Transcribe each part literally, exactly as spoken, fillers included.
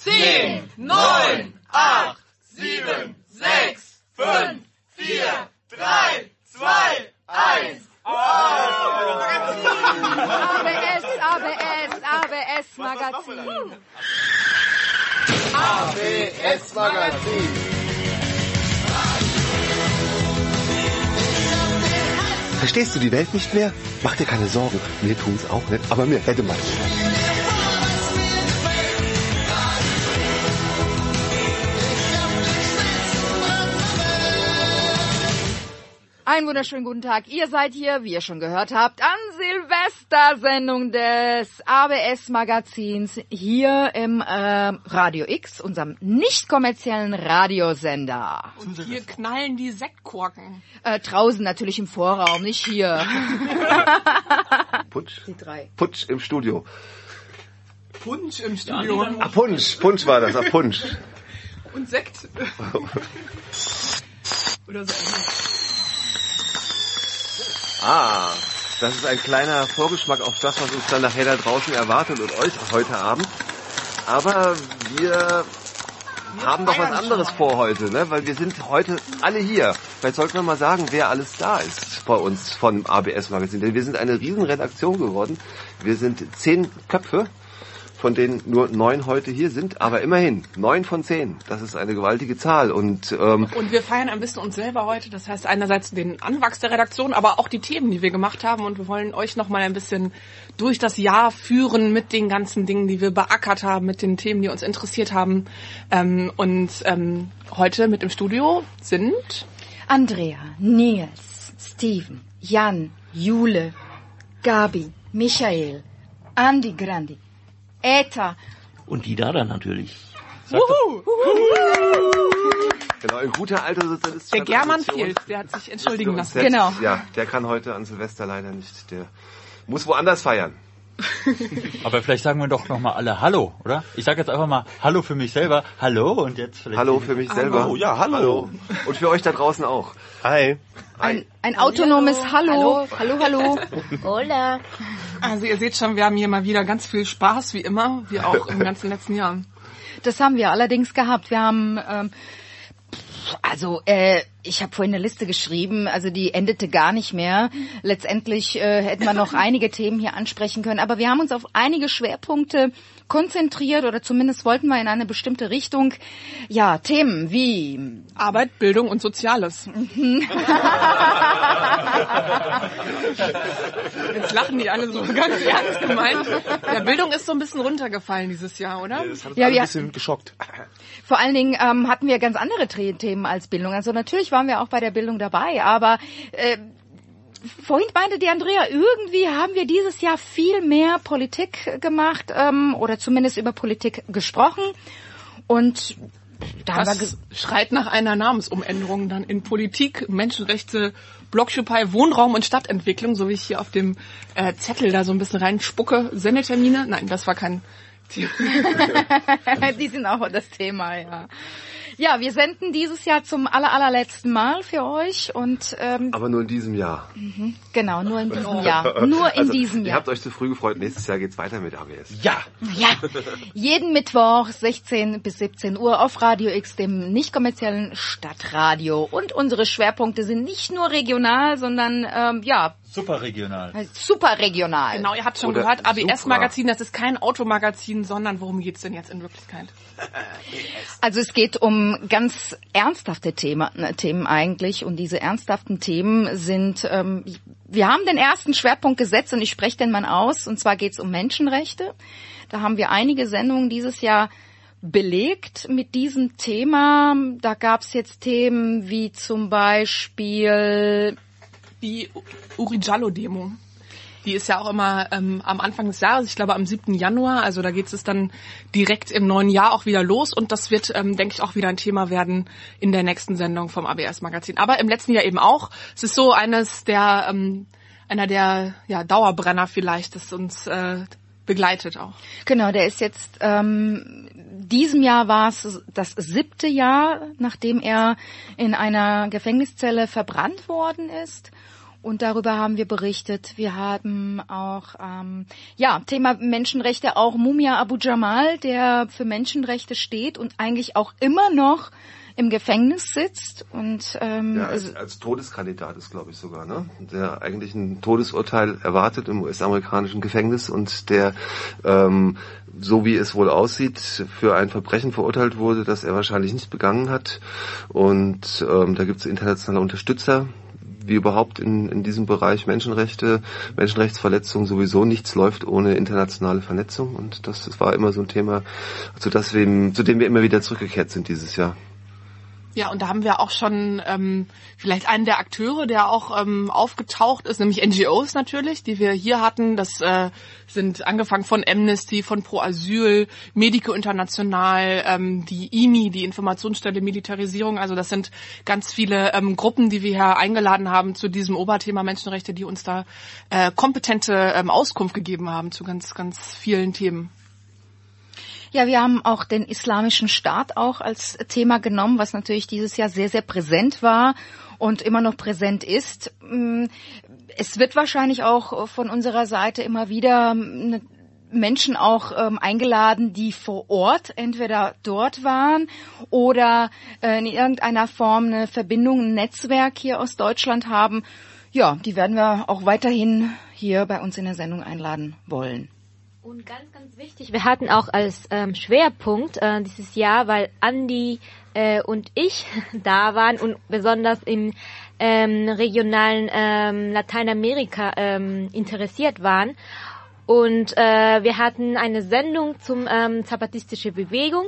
zehn, neun, acht, sieben, sechs, fünf, vier, drei, zwei, eins. A B S, A B S, A B S Magazin. A B S Magazin. Verstehst du die Welt nicht mehr? Mach dir keine Sorgen. Wir tun's auch nicht, aber mir hätte man. Einen wunderschönen guten Tag. Ihr seid hier, wie ihr schon gehört habt, an Silvestersendung des A B S-Magazins hier im äh, Radio X, unserem nicht kommerziellen Radiosender. Und hier knallen die Sektkorken. Äh, draußen natürlich im Vorraum, nicht hier. Putsch? Die drei. Putsch im Studio. Punsch im Studio. Ah, Punsch. Punsch war das, ah, Punsch. Und Sekt. Oder so. Ah, das ist ein kleiner Vorgeschmack auf das, was uns dann nachher da draußen erwartet und euch heute Abend. Aber wir haben doch was anderes vor heute, ne? Weil wir sind heute alle hier. Vielleicht sollten wir mal sagen, wer alles da ist bei uns von A B S-Magazin. Denn wir sind eine Riesenredaktion geworden. Wir sind zehn Köpfe, von denen nur neun heute hier sind, aber immerhin, neun von zehn. Das ist eine gewaltige Zahl. Und, ähm, und wir feiern ein bisschen uns selber heute. Das heißt einerseits den Anwachs der Redaktion, aber auch die Themen, die wir gemacht haben. Und wir wollen euch noch mal ein bisschen durch das Jahr führen mit den ganzen Dingen, die wir beackert haben, mit den Themen, die uns interessiert haben. Ähm, und ähm, heute mit im Studio sind Andrea, Nils, Steven, Jan, Jule, Gabi, Michael, Andi Grandi, Eta. Und die da dann natürlich. Wuhu. Genau, ein guter alter Sozialist. Der German fehlt, der hat sich entschuldigen lassen. Setzt, genau. Ja, der kann heute an Silvester leider nicht. Der muss woanders feiern. Aber vielleicht sagen wir doch nochmal alle Hallo, oder? Ich sage jetzt einfach mal Hallo für mich selber. Hallo und jetzt vielleicht... Hallo für mich selber. Hallo, ja, hallo. hallo. Und für euch da draußen auch. Hi. Ein, ein autonomes Hallo. Hallo, hallo. hallo. Hola. Also ihr seht schon, wir haben hier mal wieder ganz viel Spaß, wie immer, wie auch im ganzen letzten Jahr. Das haben wir allerdings gehabt. Wir haben, ähm, also äh, ich habe vorhin eine Liste geschrieben, also die endete gar nicht mehr. Letztendlich äh, hätten wir noch einige Themen hier ansprechen können, aber wir haben uns auf einige Schwerpunkte konzentriert oder zumindest wollten wir in eine bestimmte Richtung. Ja, Themen wie Arbeit, Bildung und Soziales. Jetzt lachen die alle so ganz ernst gemeint. Ja, Bildung ist so ein bisschen runtergefallen dieses Jahr, oder? Das hat uns Ja, alle wir- ein bisschen geschockt. Vor allen Dingen ähm, hatten wir ganz andere Tre- Themen als Bildung. Also natürlich waren wir auch bei der Bildung dabei, aber äh, vorhin meinte die Andrea, irgendwie haben wir dieses Jahr viel mehr Politik gemacht ähm, oder zumindest über Politik gesprochen. Und da haben wir... Das schreit nach einer Namensumänderung dann in Politik, Menschenrechte, Blockupy, Wohnraum und Stadtentwicklung, so wie ich hier auf dem äh, Zettel da so ein bisschen reinspucke. Sendetermine? Nein, das war kein Thema. Die sind auch das Thema, ja. Ja, wir senden dieses Jahr zum aller, allerletzten Mal für euch und ähm, Aber nur in diesem Jahr. genau, nur in diesem Jahr. Nur in also, diesem Ihr Jahr. habt euch zu früh gefreut. Nächstes Jahr geht's weiter mit A B S. Ja. Ja, jeden Mittwoch sechzehn bis siebzehn Uhr auf Radio X, dem nicht kommerziellen Stadtradio. Und unsere Schwerpunkte sind nicht nur regional, sondern ähm, ja, Super regional. super regional. Genau, ihr habt schon Oder gehört, A B Supra. S-Magazin, das ist kein Automagazin, sondern worum geht's denn jetzt in Wirklichkeit? Also es geht um ganz ernsthafte Thema, ne, Themen eigentlich. Und diese ernsthaften Themen sind, ähm, wir haben den ersten Schwerpunkt gesetzt und ich spreche den mal aus. Und zwar geht es um Menschenrechte. Da haben wir einige Sendungen dieses Jahr belegt mit diesem Thema. Da gab es jetzt Themen wie zum Beispiel... Die Urijallo-Demo. Die ist ja auch immer ähm, am Anfang des Jahres, ich glaube am siebten Januar, also da geht es dann direkt im neuen Jahr auch wieder los und das wird, ähm, denke ich, auch wieder ein Thema werden in der nächsten Sendung vom A B S-Magazin. Aber im letzten Jahr eben auch. Es ist so eines der, ähm, einer der ja, Dauerbrenner vielleicht, das uns äh, begleitet auch. Genau, der ist jetzt, ähm, diesem Jahr war es das siebte Jahr, nachdem er in einer Gefängniszelle verbrannt worden ist. Und darüber haben wir berichtet. Wir haben auch, ähm, ja, Thema Menschenrechte, auch Mumia Abu Jamal, der für Menschenrechte steht und eigentlich auch immer noch im Gefängnis sitzt und ähm, ja, als, als Todeskandidat ist, glaube ich, sogar, ne? Der eigentlich ein Todesurteil erwartet im U S-amerikanischen Gefängnis und der, ähm, so wie es wohl aussieht, für ein Verbrechen verurteilt wurde, das er wahrscheinlich nicht begangen hat. Und ähm, da gibt es internationale Unterstützer, wie überhaupt in, in diesem Bereich Menschenrechte, Menschenrechtsverletzungen sowieso nichts läuft ohne internationale Vernetzung. Und das, das war immer so ein Thema, zu, das wir, zu dem wir immer wieder zurückgekehrt sind dieses Jahr. Ja, und da haben wir auch schon ähm, vielleicht einen der Akteure, der auch ähm, aufgetaucht ist, nämlich N G Os natürlich, die wir hier hatten. Das äh, sind angefangen von Amnesty, von Pro Asyl, Medico International, ähm, die I M I, die Informationsstelle Militarisierung. Also das sind ganz viele ähm, Gruppen, die wir hier eingeladen haben zu diesem Oberthema Menschenrechte, die uns da äh, kompetente ähm, Auskunft gegeben haben zu ganz, ganz vielen Themen. Ja, wir haben auch den Islamischen Staat auch als Thema genommen, was natürlich dieses Jahr sehr, sehr präsent war und immer noch präsent ist. Es wird wahrscheinlich auch von unserer Seite immer wieder Menschen auch ähm, eingeladen, die vor Ort entweder dort waren oder äh, in irgendeiner Form eine Verbindung, ein Netzwerk hier aus Deutschland haben. Ja, die werden wir auch weiterhin hier bei uns in der Sendung einladen wollen. Und ganz, ganz wichtig, wir hatten auch als ähm, Schwerpunkt äh, dieses Jahr, weil Andi äh, und ich da waren und besonders im ähm, regionalen ähm, Lateinamerika ähm, interessiert waren. Und äh, wir hatten eine Sendung zum ähm, zapatistische Bewegung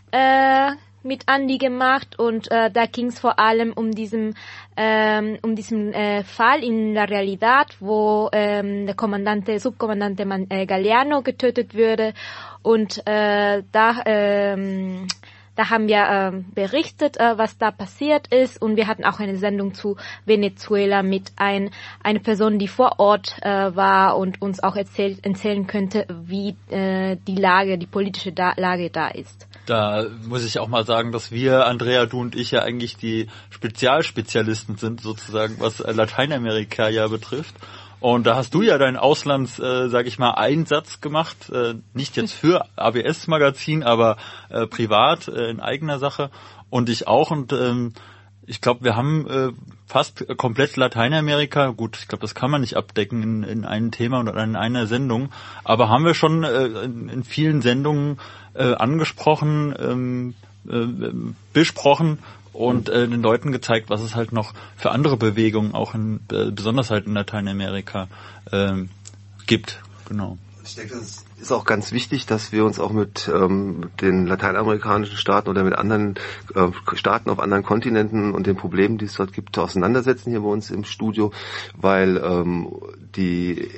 äh, mit Andi gemacht und äh, da ging es vor allem um diesen ähm, um diesen äh, Fall in der Realidad, wo ähm, der Kommandante, Subkommandante Man, äh, Galeano getötet wurde und äh, da ähm, da haben wir äh, berichtet, äh, was da passiert ist und wir hatten auch eine Sendung zu Venezuela mit ein eine Person, die vor Ort äh, war und uns auch erzählt, erzählen könnte, wie äh, die Lage, die politische da- Lage da ist. Da muss ich auch mal sagen, dass wir, Andrea, du und ich ja eigentlich die Spezialspezialisten sind, sozusagen, was Lateinamerika ja betrifft. Und da hast du ja deinen Auslands, äh, sag ich mal, Einsatz gemacht, äh, nicht jetzt für A B S-Magazin, aber äh, privat, äh, in eigener Sache und ich auch. Und ähm, ich glaube, wir haben äh, fast komplett Lateinamerika, gut, ich glaube, das kann man nicht abdecken in, in einem Thema oder in einer Sendung, aber haben wir schon äh, in, in vielen Sendungen äh, angesprochen, ähm, äh, besprochen und äh, den Leuten gezeigt, was es halt noch für andere Bewegungen auch in, äh, besonders halt in Lateinamerika äh, gibt. Genau. Ich denke, das ist auch ganz wichtig, dass wir uns auch mit ähm, den lateinamerikanischen Staaten oder mit anderen äh, Staaten auf anderen Kontinenten und den Problemen, die es dort gibt, auseinandersetzen hier bei uns im Studio, weil ähm, die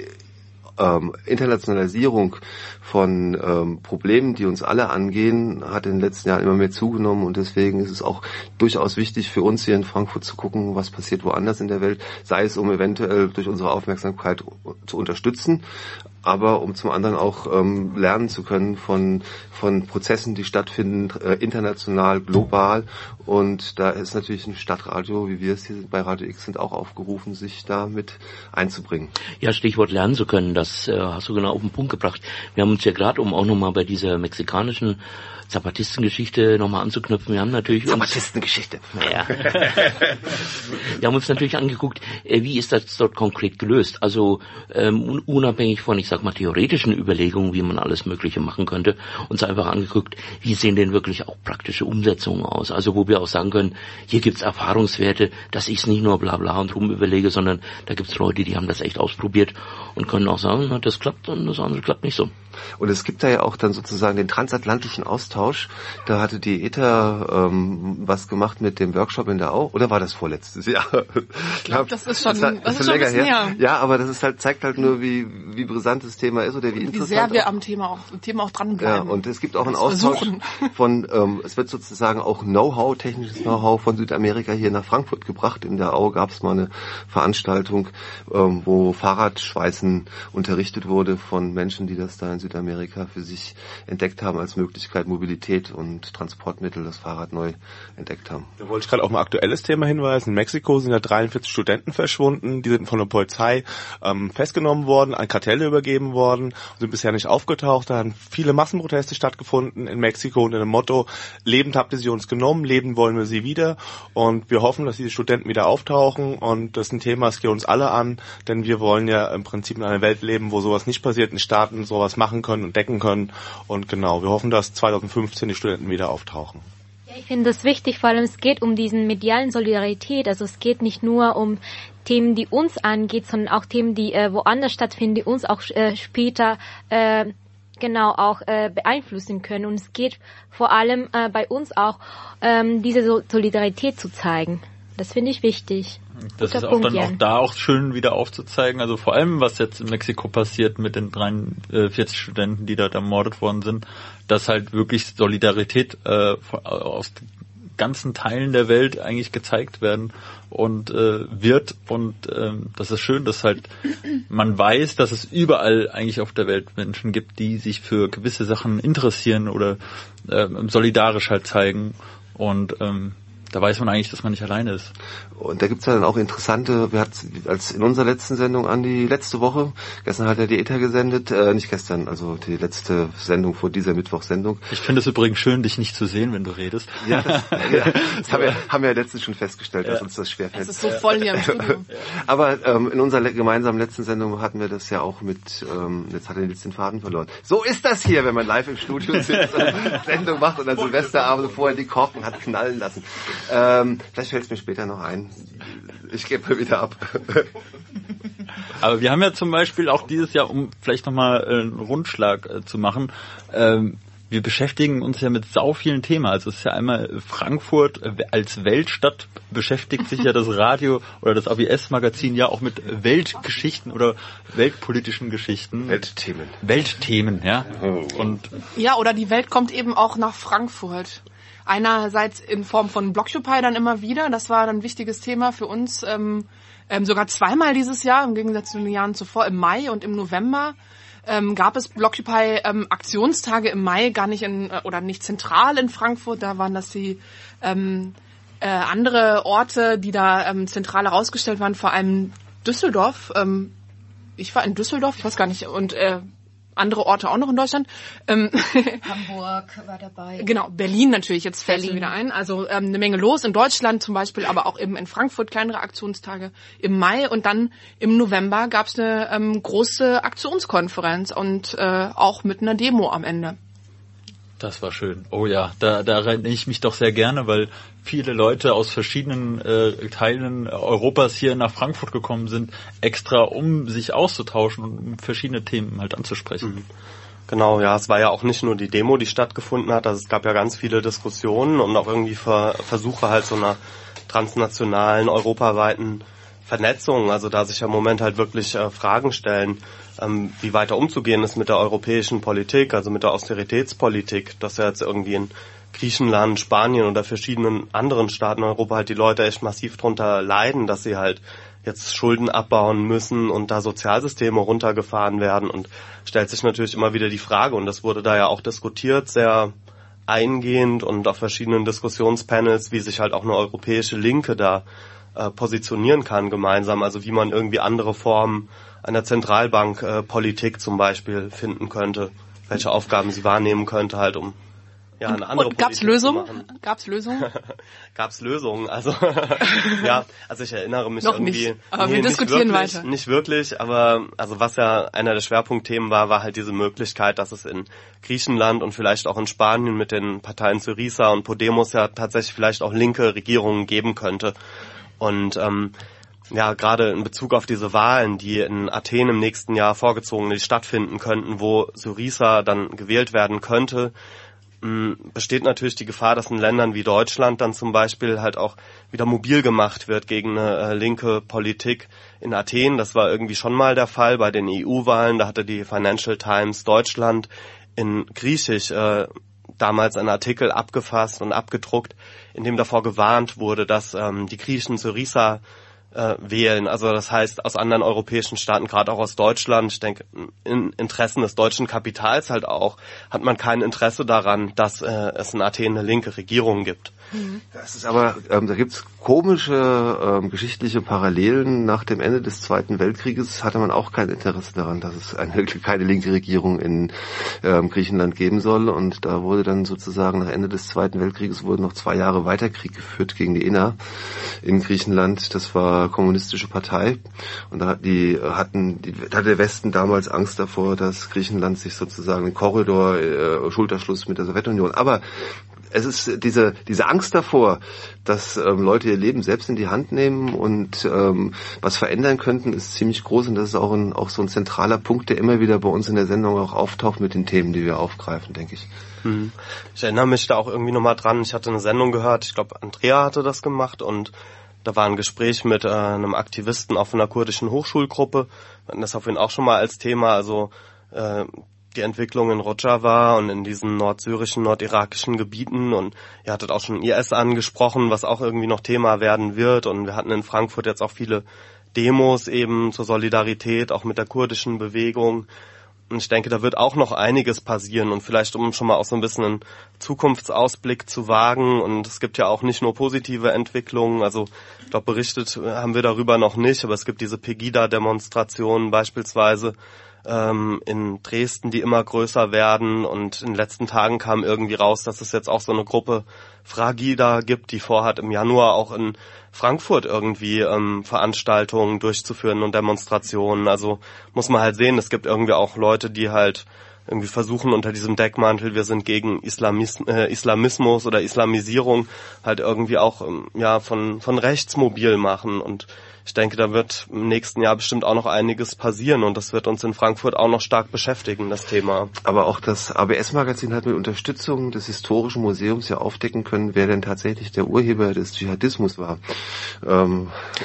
Ähm, Internationalisierung von ähm, Problemen, die uns alle angehen, hat in den letzten Jahren immer mehr zugenommen und deswegen ist es auch durchaus wichtig für uns hier in Frankfurt zu gucken, was passiert woanders in der Welt, sei es um eventuell durch unsere Aufmerksamkeit zu unterstützen, aber um zum anderen auch ähm, lernen zu können von von Prozessen, die stattfinden, äh, international, global. Und da ist natürlich ein Stadtradio, wie wir es hier bei Radio X sind, auch aufgerufen, sich da mit einzubringen. Ja, Stichwort lernen zu können, das äh, hast du genau auf den Punkt gebracht. Wir haben uns ja gerade, um auch nochmal bei dieser mexikanischen Zapatistengeschichte nochmal anzuknüpfen. Wir haben natürlich Zapatistengeschichte. Naja. Wir haben uns natürlich angeguckt, wie ist das dort konkret gelöst. Also ähm, unabhängig von, ich sag mal, theoretischen Überlegungen, wie man alles Mögliche machen könnte, uns einfach angeguckt, wie sehen denn wirklich auch praktische Umsetzungen aus. Also wo wir auch sagen können, hier gibt's Erfahrungswerte, dass ich es nicht nur bla bla und rum überlege, sondern da gibt's Leute, die haben das echt ausprobiert und können auch sagen, na, das klappt und das andere klappt nicht so. Und es gibt da ja auch dann sozusagen den transatlantischen Austausch. Da hatte die E T A ähm, was gemacht mit dem Workshop in der Au. Oder war das vorletztes Jahr? Ich glaube, das ist schon, das, das ist ist schon länger ein bisschen her. her. Ja, aber das ist halt, zeigt halt nur, wie, wie brisant das Thema ist oder wie interessant. Wie sehr wir auch. am Thema auch, am Thema auch dranbleiben. Ja, und es gibt auch einen Austausch versuchen. von, ähm, es wird sozusagen auch Know-how, technisches Know-how von Südamerika hier nach Frankfurt gebracht. In der Au gab es mal eine Veranstaltung, ähm, wo Fahrradschweißen unterrichtet wurde von Menschen, die das da in Südamerika für sich entdeckt haben als Möglichkeit, Mobilität und Transportmittel, das Fahrrad neu entdeckt haben. Da wollte ich gerade auf ein aktuelles Thema hinweisen. In Mexiko sind ja dreiundvierzig Studenten verschwunden, die sind von der Polizei ähm, festgenommen worden, an Kartelle übergeben worden, sind bisher nicht aufgetaucht. Da haben viele Massenproteste stattgefunden in Mexiko unter dem Motto, lebend habt ihr sie uns genommen, lebend wollen wir sie wieder. Und wir hoffen, dass diese Studenten wieder auftauchen. Und das ist ein Thema, das geht uns alle an, denn wir wollen ja im Prinzip in einer Welt leben, wo sowas nicht passiert, in Staaten sowas machen können und decken können. Und genau, wir hoffen, dass zwanzig fünfzehn die Studenten wieder auftauchen. Ja, ich finde das wichtig, vor allem es geht um diesen medialen Solidarität. Also es geht nicht nur um Themen, die uns angeht, sondern auch Themen, die äh, woanders stattfinden, die uns auch äh, später äh, genau auch äh, beeinflussen können. Und es geht vor allem äh, bei uns auch, ähm, diese so Solidarität zu zeigen. Das finde ich wichtig. Das Guter ist auch Punkt, dann Jan. auch da auch schön wieder aufzuzeigen. Also vor allem, was jetzt in Mexiko passiert mit den dreiundvierzig Studenten, die dort ermordet worden sind, dass halt wirklich Solidarität äh, aus ganzen Teilen der Welt eigentlich gezeigt werden und äh, wird. Und ähm, das ist schön, dass halt man weiß, dass es überall eigentlich auf der Welt Menschen gibt, die sich für gewisse Sachen interessieren oder äh, solidarisch halt zeigen. Und ähm, da weiß man eigentlich, dass man nicht alleine ist. Und da gibt's ja dann auch interessante, wir hatten als in unserer letzten Sendung, Andi, letzte Woche, gestern hat er die Ether gesendet, äh, nicht gestern, also die letzte Sendung vor dieser Mittwochsendung. Ich finde es übrigens schön, dich nicht zu sehen, wenn du redest. Ja, das, ja, das haben, wir, haben wir ja letztens schon festgestellt, dass ja. uns das schwerfällt. Es ist so voll hier im Studio. Aber ähm, in unserer le- gemeinsamen letzten Sendung hatten wir das ja auch mit, ähm, jetzt hat er jetzt den Faden verloren. So ist das hier, wenn man live im Studio sitzt und Sendung macht und an Silvesterabend vorher die Korken hat knallen lassen. Ähm, vielleicht fällt es mir später noch ein. Ich gebe mal wieder ab. Aber wir haben ja zum Beispiel auch dieses Jahr, um vielleicht nochmal einen Rundschlag äh, zu machen, ähm, wir beschäftigen uns ja mit sau vielen Themen. Also es ist ja einmal Frankfurt äh, als Weltstadt beschäftigt sich ja das Radio oder das A W S-Magazin ja auch mit Weltgeschichten oder weltpolitischen Geschichten. Weltthemen. Weltthemen, ja. Und Ja, oder die Welt kommt eben auch nach Frankfurt. Einerseits in Form von Blockupy dann immer wieder, das war dann ein wichtiges Thema für uns, ähm, ähm, sogar zweimal dieses Jahr, im Gegensatz zu den Jahren zuvor, im Mai und im November ähm, gab es Blockupy ähm, Aktionstage im Mai, gar nicht in, oder nicht zentral in Frankfurt, da waren das die ähm, äh, andere Orte, die da ähm, zentral herausgestellt waren, vor allem Düsseldorf, ähm, ich war in Düsseldorf, ich weiß gar nicht, und äh, andere Orte auch noch in Deutschland. Ähm, Hamburg war dabei. Genau, Berlin natürlich, jetzt fällt mir Berlin. wieder ein. Also ähm, eine Menge los in Deutschland zum Beispiel, aber auch eben in Frankfurt kleinere Aktionstage im Mai. Und dann im November gab es eine ähm, große Aktionskonferenz und äh, auch mit einer Demo am Ende. das war schön. Oh ja, da, da erinnere ich mich doch sehr gerne, weil viele Leute aus verschiedenen äh, Teilen Europas hier nach Frankfurt gekommen sind, extra um sich auszutauschen und um verschiedene Themen halt anzusprechen. Mhm. Genau, ja, es war ja auch nicht nur die Demo, die stattgefunden hat, also es gab ja ganz viele Diskussionen und auch irgendwie Ver- Versuche halt so einer transnationalen, europaweiten Vernetzung, also da sich ja im Moment halt wirklich äh, Fragen stellen, ähm, wie weiter umzugehen ist mit der europäischen Politik, also mit der Austeritätspolitik, dass ja jetzt irgendwie in Griechenland, Spanien oder verschiedenen anderen Staaten in Europa halt die Leute echt massiv drunter leiden, dass sie halt jetzt Schulden abbauen müssen und da Sozialsysteme runtergefahren werden, und stellt sich natürlich immer wieder die Frage, und das wurde da ja auch diskutiert, sehr eingehend und auf verschiedenen Diskussionspanels, wie sich halt auch eine europäische Linke da äh, positionieren kann gemeinsam, also wie man irgendwie andere Formen einer Zentralbankpolitik äh, zum Beispiel finden könnte, welche Aufgaben sie wahrnehmen könnte, halt um ja, eine andere und gab's Politik Lösungen? zu machen. Gab's Lösungen? Gab's Lösungen, also ja, also ich erinnere mich Noch irgendwie. nicht, aber nee, wir diskutieren nicht wirklich, weiter. Nicht wirklich, aber also was ja einer der Schwerpunktthemen war, war halt diese Möglichkeit, dass es in Griechenland und vielleicht auch in Spanien mit den Parteien Syriza und Podemos ja tatsächlich vielleicht auch linke Regierungen geben könnte. Und ähm, ja, gerade in Bezug auf diese Wahlen, die in Athen im nächsten Jahr vorgezogen stattfinden könnten, wo Syriza dann gewählt werden könnte, besteht natürlich die Gefahr, dass in Ländern wie Deutschland dann zum Beispiel halt auch wieder mobil gemacht wird gegen eine äh, linke Politik in Athen. Das war irgendwie schon mal der Fall bei den E U-Wahlen. Da hatte die Financial Times Deutschland in Griechisch äh, damals einen Artikel abgefasst und abgedruckt, in dem davor gewarnt wurde, dass ähm, die Griechen Syriza äh, wählen. Also das heißt aus anderen europäischen Staaten, gerade auch aus Deutschland, ich denke in Interessen des deutschen Kapitals halt auch, hat man kein Interesse daran, dass äh, es in Athen eine linke Regierung gibt. Das ist aber, ähm, da gibt's komische ähm, geschichtliche Parallelen. Nach dem Ende des Zweiten Weltkrieges hatte man auch kein Interesse daran, dass es eine, keine linke Regierung in ähm, Griechenland geben soll. Und da wurde dann sozusagen nach Ende des Zweiten Weltkrieges wurde noch zwei Jahre weiter Krieg geführt gegen die I N A in Griechenland. Das war kommunistische Partei. Und da hat die hatten, die, hatte der Westen damals Angst davor, dass Griechenland sich sozusagen den Korridor, äh, Schulterschluss mit der Sowjetunion. Aber es ist diese diese Angst davor, dass ähm, Leute ihr Leben selbst in die Hand nehmen und ähm, was verändern könnten, ist ziemlich groß, und das ist auch ein, auch so ein zentraler Punkt, der immer wieder bei uns in der Sendung auch auftaucht mit den Themen, die wir aufgreifen, denke ich. Hm. Ich erinnere mich da auch irgendwie nochmal dran. Ich hatte eine Sendung gehört, ich glaube Andrea hatte das gemacht, und da war ein Gespräch mit äh, einem Aktivisten auf einer kurdischen Hochschulgruppe. Wir hatten das auf jeden Fall auch schon mal als Thema, also äh, die Entwicklung in Rojava und in diesen nordsyrischen, nordirakischen Gebieten, und ihr hattet auch schon I S angesprochen, was auch irgendwie noch Thema werden wird, und wir hatten in Frankfurt jetzt auch viele Demos eben zur Solidarität, auch mit der kurdischen Bewegung, und ich denke, da wird auch noch einiges passieren, und vielleicht um schon mal auch so ein bisschen einen Zukunftsausblick zu wagen, und es gibt ja auch nicht nur positive Entwicklungen, also ich glaube, berichtet haben wir darüber noch nicht, aber es gibt diese Pegida-Demonstrationen beispielsweise, in Dresden, die immer größer werden, und in den letzten Tagen kam irgendwie raus, dass es jetzt auch so eine Gruppe Fragida gibt, die vorhat im Januar auch in Frankfurt irgendwie ähm, Veranstaltungen durchzuführen und Demonstrationen. Also muss man halt sehen, es gibt irgendwie auch Leute, die halt irgendwie versuchen unter diesem Deckmantel, wir sind gegen Islamis- äh, Islamismus oder Islamisierung, halt irgendwie auch ähm, ja von von rechts mobil machen, und ich denke, da wird im nächsten Jahr bestimmt auch noch einiges passieren, und das wird uns in Frankfurt auch noch stark beschäftigen, das Thema. Aber auch das A B S-Magazin hat mit Unterstützung des Historischen Museums ja aufdecken können, wer denn tatsächlich der Urheber des Dschihadismus war. Ähm,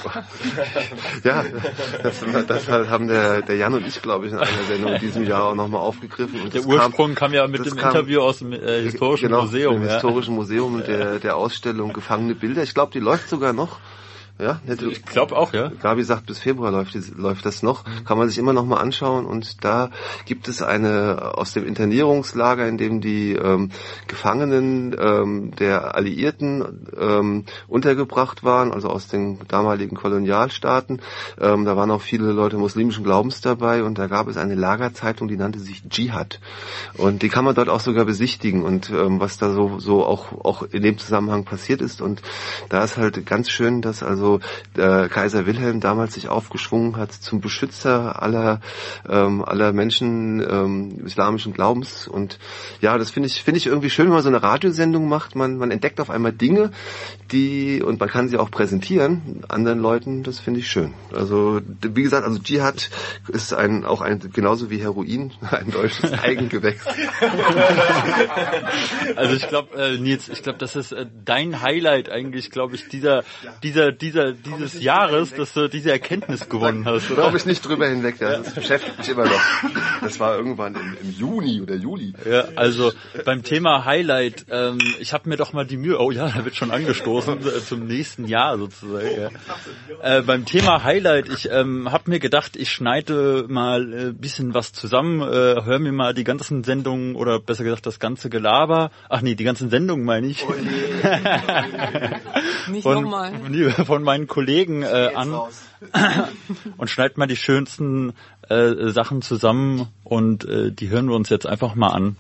ja, das, das haben der, der Jan und ich, glaube ich, in einer Sendung in diesem Jahr auch nochmal aufgegriffen. Und der Ursprung kam, kam ja mit dem kam, Interview aus dem äh, Historischen genau, Museum. Dem ja. Historischen Museum und der, der Ausstellung Gefangene Bilder. Ich glaube, die läuft sogar noch. Ja, ich glaube auch, ja. Gabi sagt, bis Februar läuft, läuft das noch. Kann man sich immer noch mal anschauen, und da gibt es eine aus dem Internierungslager, in dem die ähm, Gefangenen ähm, der Alliierten ähm, untergebracht waren, also aus den damaligen Kolonialstaaten. Ähm, da waren auch viele Leute muslimischen Glaubens dabei, und da gab es eine Lagerzeitung, die nannte sich Dschihad. Und die kann man dort auch sogar besichtigen, und ähm, was da so so auch auch in dem Zusammenhang passiert ist. Und da ist halt ganz schön, dass also Also äh, Kaiser Wilhelm damals sich aufgeschwungen hat zum Beschützer aller ähm, aller Menschen ähm, islamischen Glaubens, und ja, das finde ich finde ich irgendwie schön, wenn man so eine Radiosendung macht. Man man entdeckt auf einmal Dinge, die, und man kann sie auch präsentieren anderen Leuten. Das finde ich schön. Also wie gesagt, also Dschihad ist ein auch ein genauso wie Heroin ein deutsches Eigengewächs. Also ich glaube, äh, Nils, ich glaube, das ist äh, dein Highlight eigentlich, glaube ich, dieser dieser dieser dieses Jahres, dass du diese Erkenntnis gewonnen hast, oder? Da komme ich nicht drüber hinweg, ja. Das beschäftigt mich immer noch. Das war irgendwann im, im Juni oder Juli. Ja, also beim Thema Highlight, ähm, ich habe mir doch mal die Mühe, oh ja, da wird schon angestoßen, äh, zum nächsten Jahr sozusagen. Ja. Äh, beim Thema Highlight, ich ähm, habe mir gedacht, ich schneide mal ein äh, bisschen was zusammen, äh, hör mir mal die ganzen Sendungen, oder besser gesagt das ganze Gelaber, ach nee, die ganzen Sendungen meine ich. Oh nee. Nicht nochmal. Von meinen Kollegen äh, an und schneid mal die schönsten äh, Sachen zusammen, und äh, die hören wir uns jetzt einfach mal an.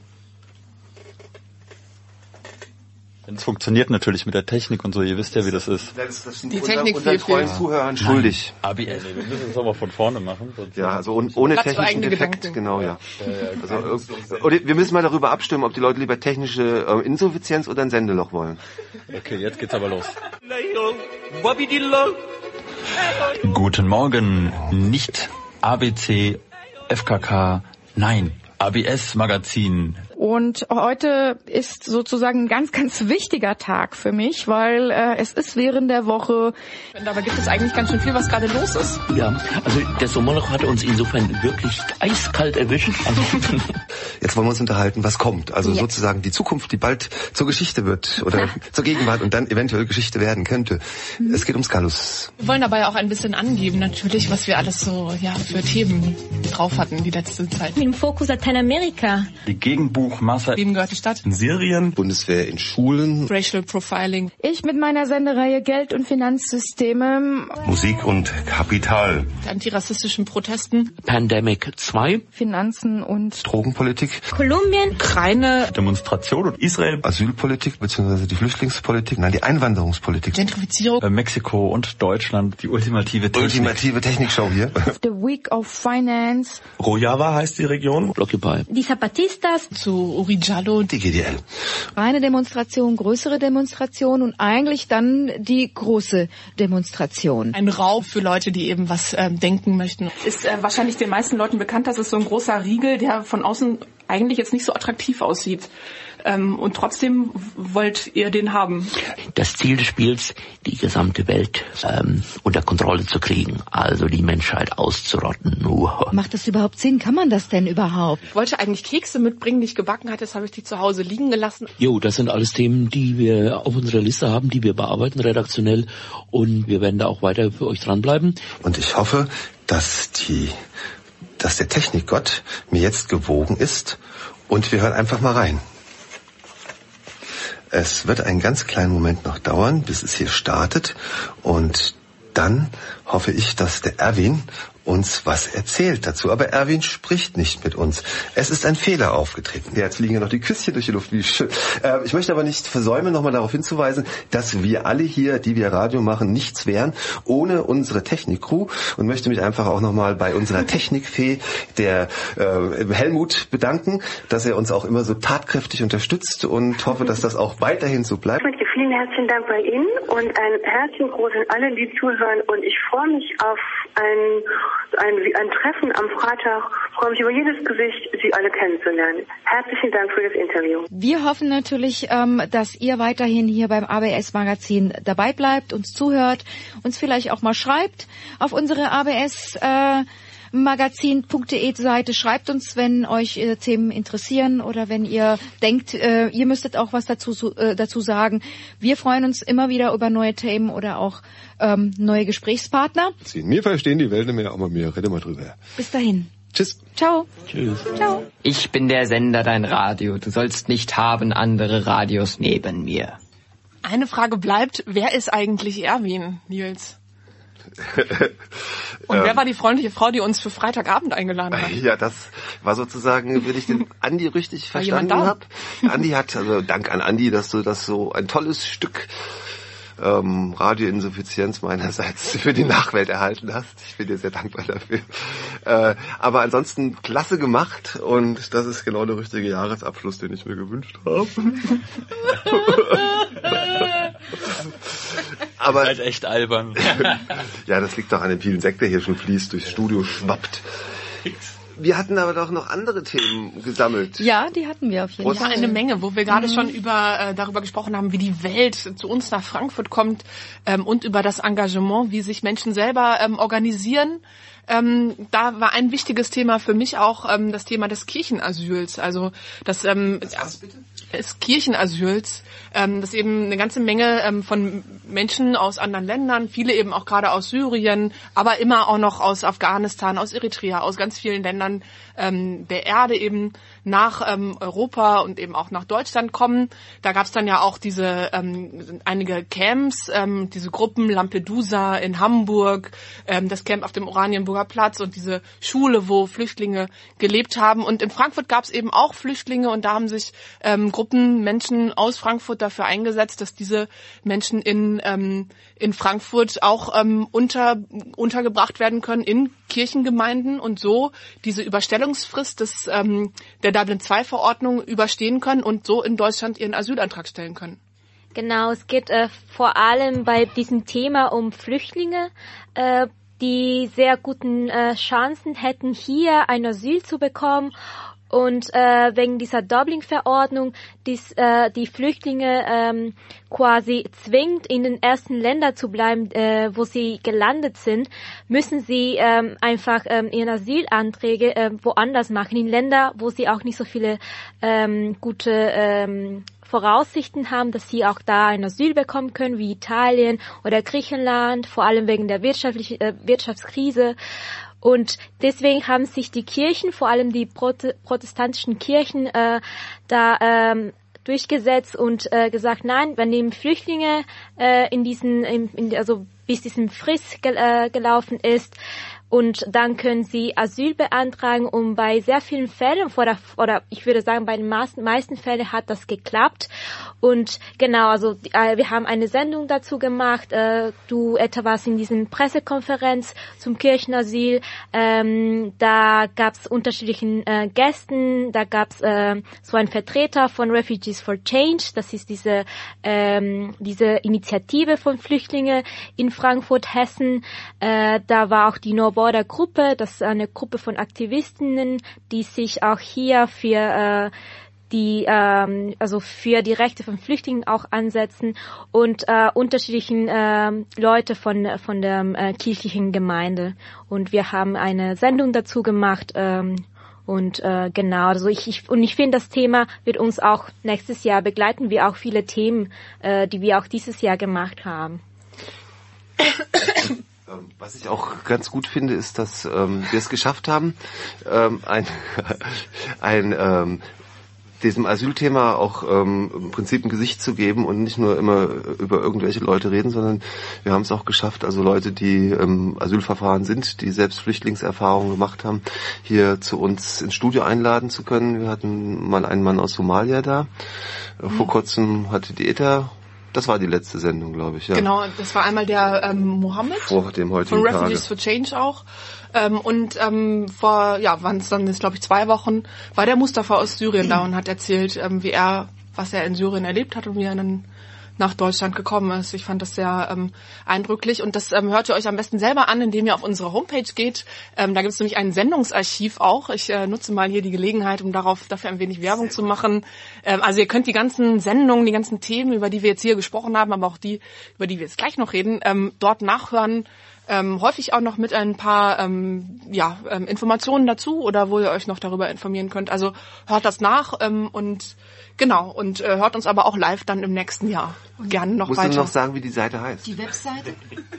Es funktioniert natürlich mit der Technik und so, ihr wisst ja, wie das ist. Das, das sind die unser, Technik unseren treuen fehlt. Zuhörern schuldig. A B S, wir müssen es aber von vorne machen. Ja, also un, ohne Platz für technischen eigene Defekt, Gedanken. genau, ja. Also, oder wir müssen mal darüber abstimmen, ob die Leute lieber technische äh, Insuffizienz oder ein Sendeloch wollen. Okay, jetzt geht's aber los. Guten Morgen, nicht A B C, F K K, nein, A B S Magazin, Und heute ist sozusagen ein ganz, ganz wichtiger Tag für mich, weil äh, es ist während der Woche. Und dabei gibt es eigentlich ganz schön viel, was gerade los ist. Ja, also der Sommerloch hat uns insofern wirklich eiskalt erwischt. Also jetzt wollen wir uns unterhalten, was kommt. Also ja. sozusagen die Zukunft, die bald zur Geschichte wird oder ja. zur Gegenwart und dann eventuell Geschichte werden könnte. Mhm. Es geht um Scalus. Wir wollen dabei auch ein bisschen angeben, natürlich, was wir alles so ja für Themen drauf hatten die letzte Zeit. Mit dem Fokus Lateinamerika. Die Gegenbuchmasse. Wem gehört die Stadt? In Syrien. Bundeswehr in Schulen. Racial Profiling. Ich mit meiner Sendereihe Geld- und Finanzsysteme. Musik und Kapital. Antirassistischen Protesten. Pandemic zwei. Finanzen und Drogenpolitik. Kolumbien. Ukraine. Demonstration und Israel. Asylpolitik bzw. die Flüchtlingspolitik. Nein, die Einwanderungspolitik. Gentrifizierung. Äh, Mexiko und Deutschland. Die ultimative Technik. Ultimative Technikshow hier. The Week of Finance. Rojava heißt die Region. Occupy. Die Zapatistas. Zu Urijalo. Die G D L. Eine Demonstration, größere Demonstration und eigentlich dann die große Demonstration. Ein Raub für Leute, die eben was äh, denken möchten. Ist äh, wahrscheinlich den meisten Leuten bekannt, dass es so ein großer Riegel, der von außen eigentlich jetzt nicht so attraktiv aussieht. Ähm, und trotzdem wollt ihr den haben. Das Ziel des Spiels, die gesamte Welt ähm, unter Kontrolle zu kriegen, also die Menschheit auszurotten. Uh. Macht das überhaupt Sinn? Kann man das denn überhaupt? Ich wollte eigentlich Kekse mitbringen, die ich gebacken hatte, jetzt habe ich die zu Hause liegen gelassen. Jo, das sind alles Themen, die wir auf unserer Liste haben, die wir bearbeiten redaktionell und wir werden da auch weiter für euch dranbleiben. Und ich hoffe, dass die, dass der Technikgott mir jetzt gewogen ist und wir hören einfach mal rein. Es wird einen ganz kleinen Moment noch dauern, bis es hier startet und dann hoffe ich, dass der Erwin uns was erzählt dazu. Aber Erwin spricht nicht mit uns. Es ist ein Fehler aufgetreten. Ja, jetzt fliegen ja noch die Küsschen durch die Luft. Wie schön. Äh, ich möchte aber nicht versäumen, nochmal darauf hinzuweisen, dass wir alle hier, die wir Radio machen, nichts wären ohne unsere Technik-Crew und möchte mich einfach auch nochmal bei unserer Technikfee, der äh, Helmut, bedanken, dass er uns auch immer so tatkräftig unterstützt und hoffe, dass das auch weiterhin so bleibt. Vielen herzlichen Dank bei Ihnen und ein herzlichen Gruß an alle, die zuhören und ich freue mich auf ein Ein, ein Treffen am Freitag. Ich freue mich über jedes Gesicht, Sie alle kennenzulernen. Herzlichen Dank für das Interview. Wir hoffen natürlich, ähm, dass ihr weiterhin hier beim A B S-Magazin dabei bleibt, uns zuhört, uns vielleicht auch mal schreibt auf unsere A B S äh, magazin punkt de Seite. Schreibt uns, wenn euch äh, Themen interessieren oder wenn ihr denkt, äh, ihr müsstet auch was dazu äh, dazu sagen. Wir freuen uns immer wieder über neue Themen oder auch ähm, neue Gesprächspartner. Wir verstehen die Welt nicht mehr, aber wir reden mal drüber. Bis dahin. Tschüss. Ciao. Tschüss. Ciao. Ich bin der Sender, dein Radio. Du sollst nicht haben andere Radios neben mir. Eine Frage bleibt, wer ist eigentlich Erwin, Nils? Und wer war die freundliche Frau, die uns für Freitagabend eingeladen hat? Ja, das war sozusagen, wenn ich den Andi richtig verstanden habe. Andi hat, also Dank an Andi, dass du das so ein tolles Stück ähm, Radioinsuffizienz meinerseits für die Nachwelt erhalten hast. Ich bin dir sehr dankbar dafür. Äh, aber ansonsten klasse gemacht und das ist genau der richtige Jahresabschluss, den ich mir gewünscht habe. Aber ihr seid echt albern. Ja, das liegt doch an dem vielen Sekt, der hier schon fließt, durchs Studio schwappt. Wir hatten aber doch noch andere Themen gesammelt. Ja, die hatten wir auf jeden Fall. Eine Menge, wo wir gerade mhm. schon über äh, darüber gesprochen haben, wie die Welt zu uns nach Frankfurt kommt ähm, und über das Engagement, wie sich Menschen selber ähm, organisieren. Ähm, da war ein wichtiges Thema für mich auch ähm, das Thema des Kirchenasyls. Also das ähm, was bitte? des Kirchenasyls, ähm, das eben eine ganze Menge ähm, von Menschen aus anderen Ländern, viele eben auch gerade aus Syrien, aber immer auch noch aus Afghanistan, aus Eritrea, aus ganz vielen Ländern ähm, der Erde eben nach ähm, Europa und eben auch nach Deutschland kommen. Da gab es dann ja auch diese ähm, einige Camps, ähm, diese Gruppen Lampedusa in Hamburg, ähm, das Camp auf dem Oranienburger Platz und diese Schule, wo Flüchtlinge gelebt haben. Und in Frankfurt gab es eben auch Flüchtlinge und da haben sich ähm, Gruppen Menschen aus Frankfurt dafür eingesetzt, dass diese Menschen in ähm, in Frankfurt auch ähm, unter untergebracht werden können in Kirchengemeinden und so diese Überstellungsfrist des ähm, der Dublin zwei Verordnung überstehen können und so in Deutschland ihren Asylantrag stellen können. Genau, es geht äh, vor allem bei diesem Thema um Flüchtlinge, äh, die sehr guten äh, Chancen hätten, hier ein Asyl zu bekommen Und äh, wegen dieser Dublin-Verordnung, die äh, die Flüchtlinge ähm, quasi zwingt, in den ersten Ländern zu bleiben, äh, wo sie gelandet sind, müssen sie ähm, einfach ähm, ihre Asylanträge äh, woanders machen, in Länder, wo sie auch nicht so viele ähm, gute ähm, Voraussichten haben, dass sie auch da ein Asyl bekommen können, wie Italien oder Griechenland, vor allem wegen der wirtschaftlichen äh, Wirtschaftskrise. Und deswegen haben sich die Kirchen, vor allem die protestantischen Kirchen, äh, da ähm, durchgesetzt und äh, gesagt, nein, wir nehmen Flüchtlinge äh, in diesen, in, in, also bis diesen Frist gel äh, gelaufen ist. Und dann können sie Asyl beantragen und bei sehr vielen Fällen, oder, oder ich würde sagen, bei den meisten, meisten Fällen hat das geklappt. Und genau, also äh, wir haben eine Sendung dazu gemacht. Äh, du etwa warst in diesem Pressekonferenz zum Kirchenasyl. Ähm, da gab es unterschiedlichen äh, Gästen. Da gab es äh, so einen Vertreter von Refugees for Change. Das ist diese ähm, diese Initiative von Flüchtlingen in Frankfurt, Hessen. Äh, da war auch die No Border Gruppe, das ist eine Gruppe von Aktivistinnen, die sich auch hier für äh, die ähm, also für die Rechte von Flüchtlingen auch ansetzen und äh, unterschiedlichen äh, Leute von von der äh, kirchlichen Gemeinde. Und wir haben eine Sendung dazu gemacht. Ähm, Und äh, genau, also ich, ich und ich finde, das Thema wird uns auch nächstes Jahr begleiten, wie auch viele Themen, äh, die wir auch dieses Jahr gemacht haben. Was ich auch ganz gut finde, ist, dass ähm, wir es geschafft haben, ähm, ein, ein ähm, diesem Asylthema auch ähm, im Prinzip ein Gesicht zu geben und nicht nur immer über irgendwelche Leute reden, sondern wir haben es auch geschafft, also Leute, die im Asylverfahren sind, die selbst Flüchtlingserfahrungen gemacht haben, hier zu uns ins Studio einladen zu können. Wir hatten mal einen Mann aus Somalia da. Mhm. Vor kurzem hatte die ETA, das war die letzte Sendung, glaube ich. Ja. Genau, das war einmal der ähm, Mohammed vor dem heutigen von Refugees Tage. for Change auch. Ähm, und ähm, vor, ja, waren es dann, glaube ich, zwei Wochen, war der Mustafa aus Syrien da und hat erzählt, ähm, wie er, was er in Syrien erlebt hat und wie er dann nach Deutschland gekommen ist. Ich fand das sehr ähm, eindrücklich und das ähm, hört ihr euch am besten selber an, indem ihr auf unsere Homepage geht. Ähm, da gibt es nämlich ein Sendungsarchiv auch. Ich äh, nutze mal hier die Gelegenheit, um darauf dafür ein wenig Werbung zu machen. Ähm, also ihr könnt die ganzen Sendungen, die ganzen Themen, über die wir jetzt hier gesprochen haben, aber auch die, über die wir jetzt gleich noch reden, ähm, dort nachhören. Ähm, häufig auch noch mit ein paar ähm, ja, ähm, Informationen dazu oder wo ihr euch noch darüber informieren könnt. Also hört das nach ähm, und genau und äh, hört uns aber auch live dann im nächsten Jahr gerne noch Musst weiter. Musst du noch sagen, wie die Seite heißt? Die Webseite?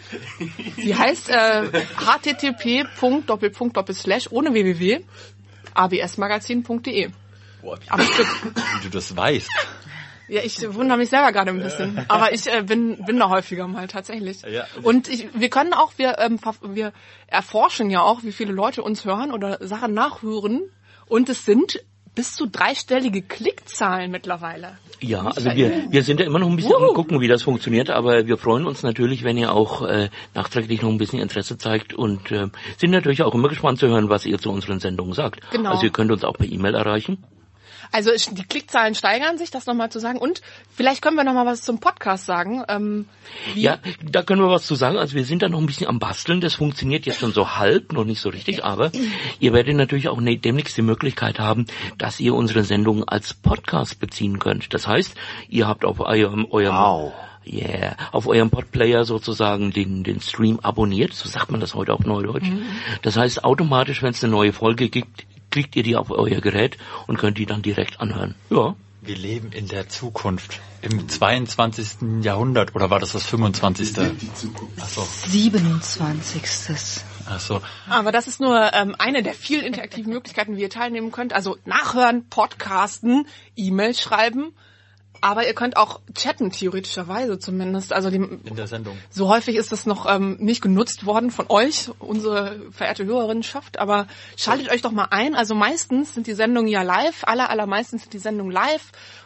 Sie heißt äh, h t t p punkt doppelpunkt doppel slash ohne www a b s magazin punkt d e. Boah, wie, wie du das weißt. Ja, ich wundere mich selber gerade ein bisschen, aber ich äh, bin bin da häufiger mal tatsächlich. Ja. Und ich, wir können auch, wir ähm, wir erforschen ja auch, wie viele Leute uns hören oder Sachen nachhören und es sind bis zu dreistellige Klickzahlen mittlerweile. Ja, also wir wir sind ja immer noch ein bisschen am gucken, wie das funktioniert, aber wir freuen uns natürlich, wenn ihr auch äh, nachträglich noch ein bisschen Interesse zeigt und äh, sind natürlich auch immer gespannt zu hören, was ihr zu unseren Sendungen sagt. Genau. Also ihr könnt uns auch per E-Mail erreichen. Also die Klickzahlen steigern sich, das nochmal zu sagen. Und vielleicht können wir nochmal was zum Podcast sagen. Ähm, wie ja, da können wir was zu sagen. Also wir sind da noch ein bisschen am Basteln. Das funktioniert jetzt schon so halb, noch nicht so richtig. Aber ihr werdet natürlich auch demnächst die Möglichkeit haben, dass ihr unsere Sendungen als Podcast beziehen könnt. Das heißt, ihr habt auf eurem, eurem wow. Yeah, auf eurem Podplayer sozusagen den den Stream abonniert. So sagt man das heute auf Neudeutsch. Mhm. Das heißt, automatisch, wenn es eine neue Folge gibt, kriegt ihr die auf euer Gerät und könnt die dann direkt anhören. Ja. Wir leben in der Zukunft. Im zweiundzwanzigsten Jahrhundert. Oder war das das fünfundzwanzigste? Ach so. siebenundzwanzigste Ach so. Aber das ist nur ähm, eine der vielen interaktiven Möglichkeiten, wie ihr teilnehmen könnt. Also nachhören, podcasten, E-Mail schreiben. Aber ihr könnt auch chatten, theoretischerweise zumindest. Also die, in der Sendung. So häufig ist das noch ähm, nicht genutzt worden von euch, unsere verehrte Hörerinnenschaft. Aber schaltet euch doch mal ein. Also meistens sind die Sendungen ja live. Aller, allermeistens sind die Sendungen live.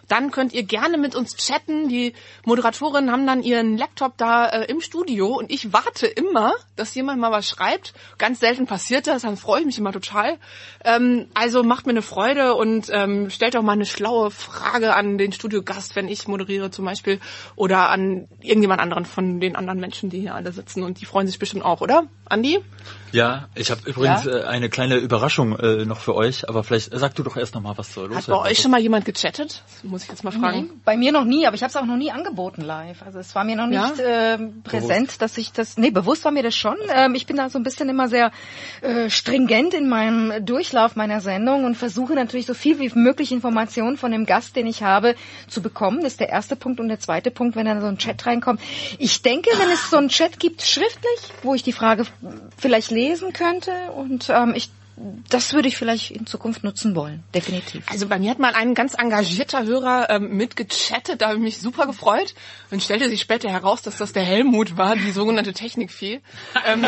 dann könnt ihr gerne mit uns chatten. Die Moderatorinnen haben dann ihren Laptop da äh, im Studio und ich warte immer, dass jemand mal was schreibt. Ganz selten passiert das, dann freue ich mich immer total. Ähm, also macht mir eine Freude und ähm, stellt auch mal eine schlaue Frage an den Studiogast, wenn ich moderiere zum Beispiel, oder an irgendjemand anderen von den anderen Menschen, die hier alle sitzen, und die freuen sich bestimmt auch, oder? Andi? Ja, ich habe übrigens Ja? äh, eine kleine Überraschung äh, noch für euch, aber vielleicht äh, sag du doch erst noch mal, was soll los Hat bei euch schon mal jemand gechattet? Das muss ich jetzt mal fragen. Nee, bei mir noch nie, aber ich habe es auch noch nie angeboten live. Also es war mir noch Ja? nicht äh, präsent, dass ich das, nee, bewusst war mir das schon. Ähm, ich bin da so ein bisschen immer sehr äh, stringent in meinem Durchlauf meiner Sendung und versuche natürlich so viel wie möglich Informationen von dem Gast, den ich habe, zu bekommen. Das ist der erste Punkt. Und der zweite Punkt, wenn da so ein Chat reinkommt. Ich denke, wenn es so einen Chat gibt, schriftlich, wo ich die Frage vielleicht lesen könnte, und ähm, ich das würde ich vielleicht in Zukunft nutzen wollen, definitiv. Also bei mir hat mal ein ganz engagierter Hörer ähm, mitgechattet, da habe ich mich super gefreut, und stellte sich später heraus, dass das der Helmut war, die sogenannte Technikfee. Ähm,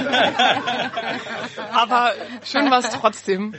aber schön war es trotzdem.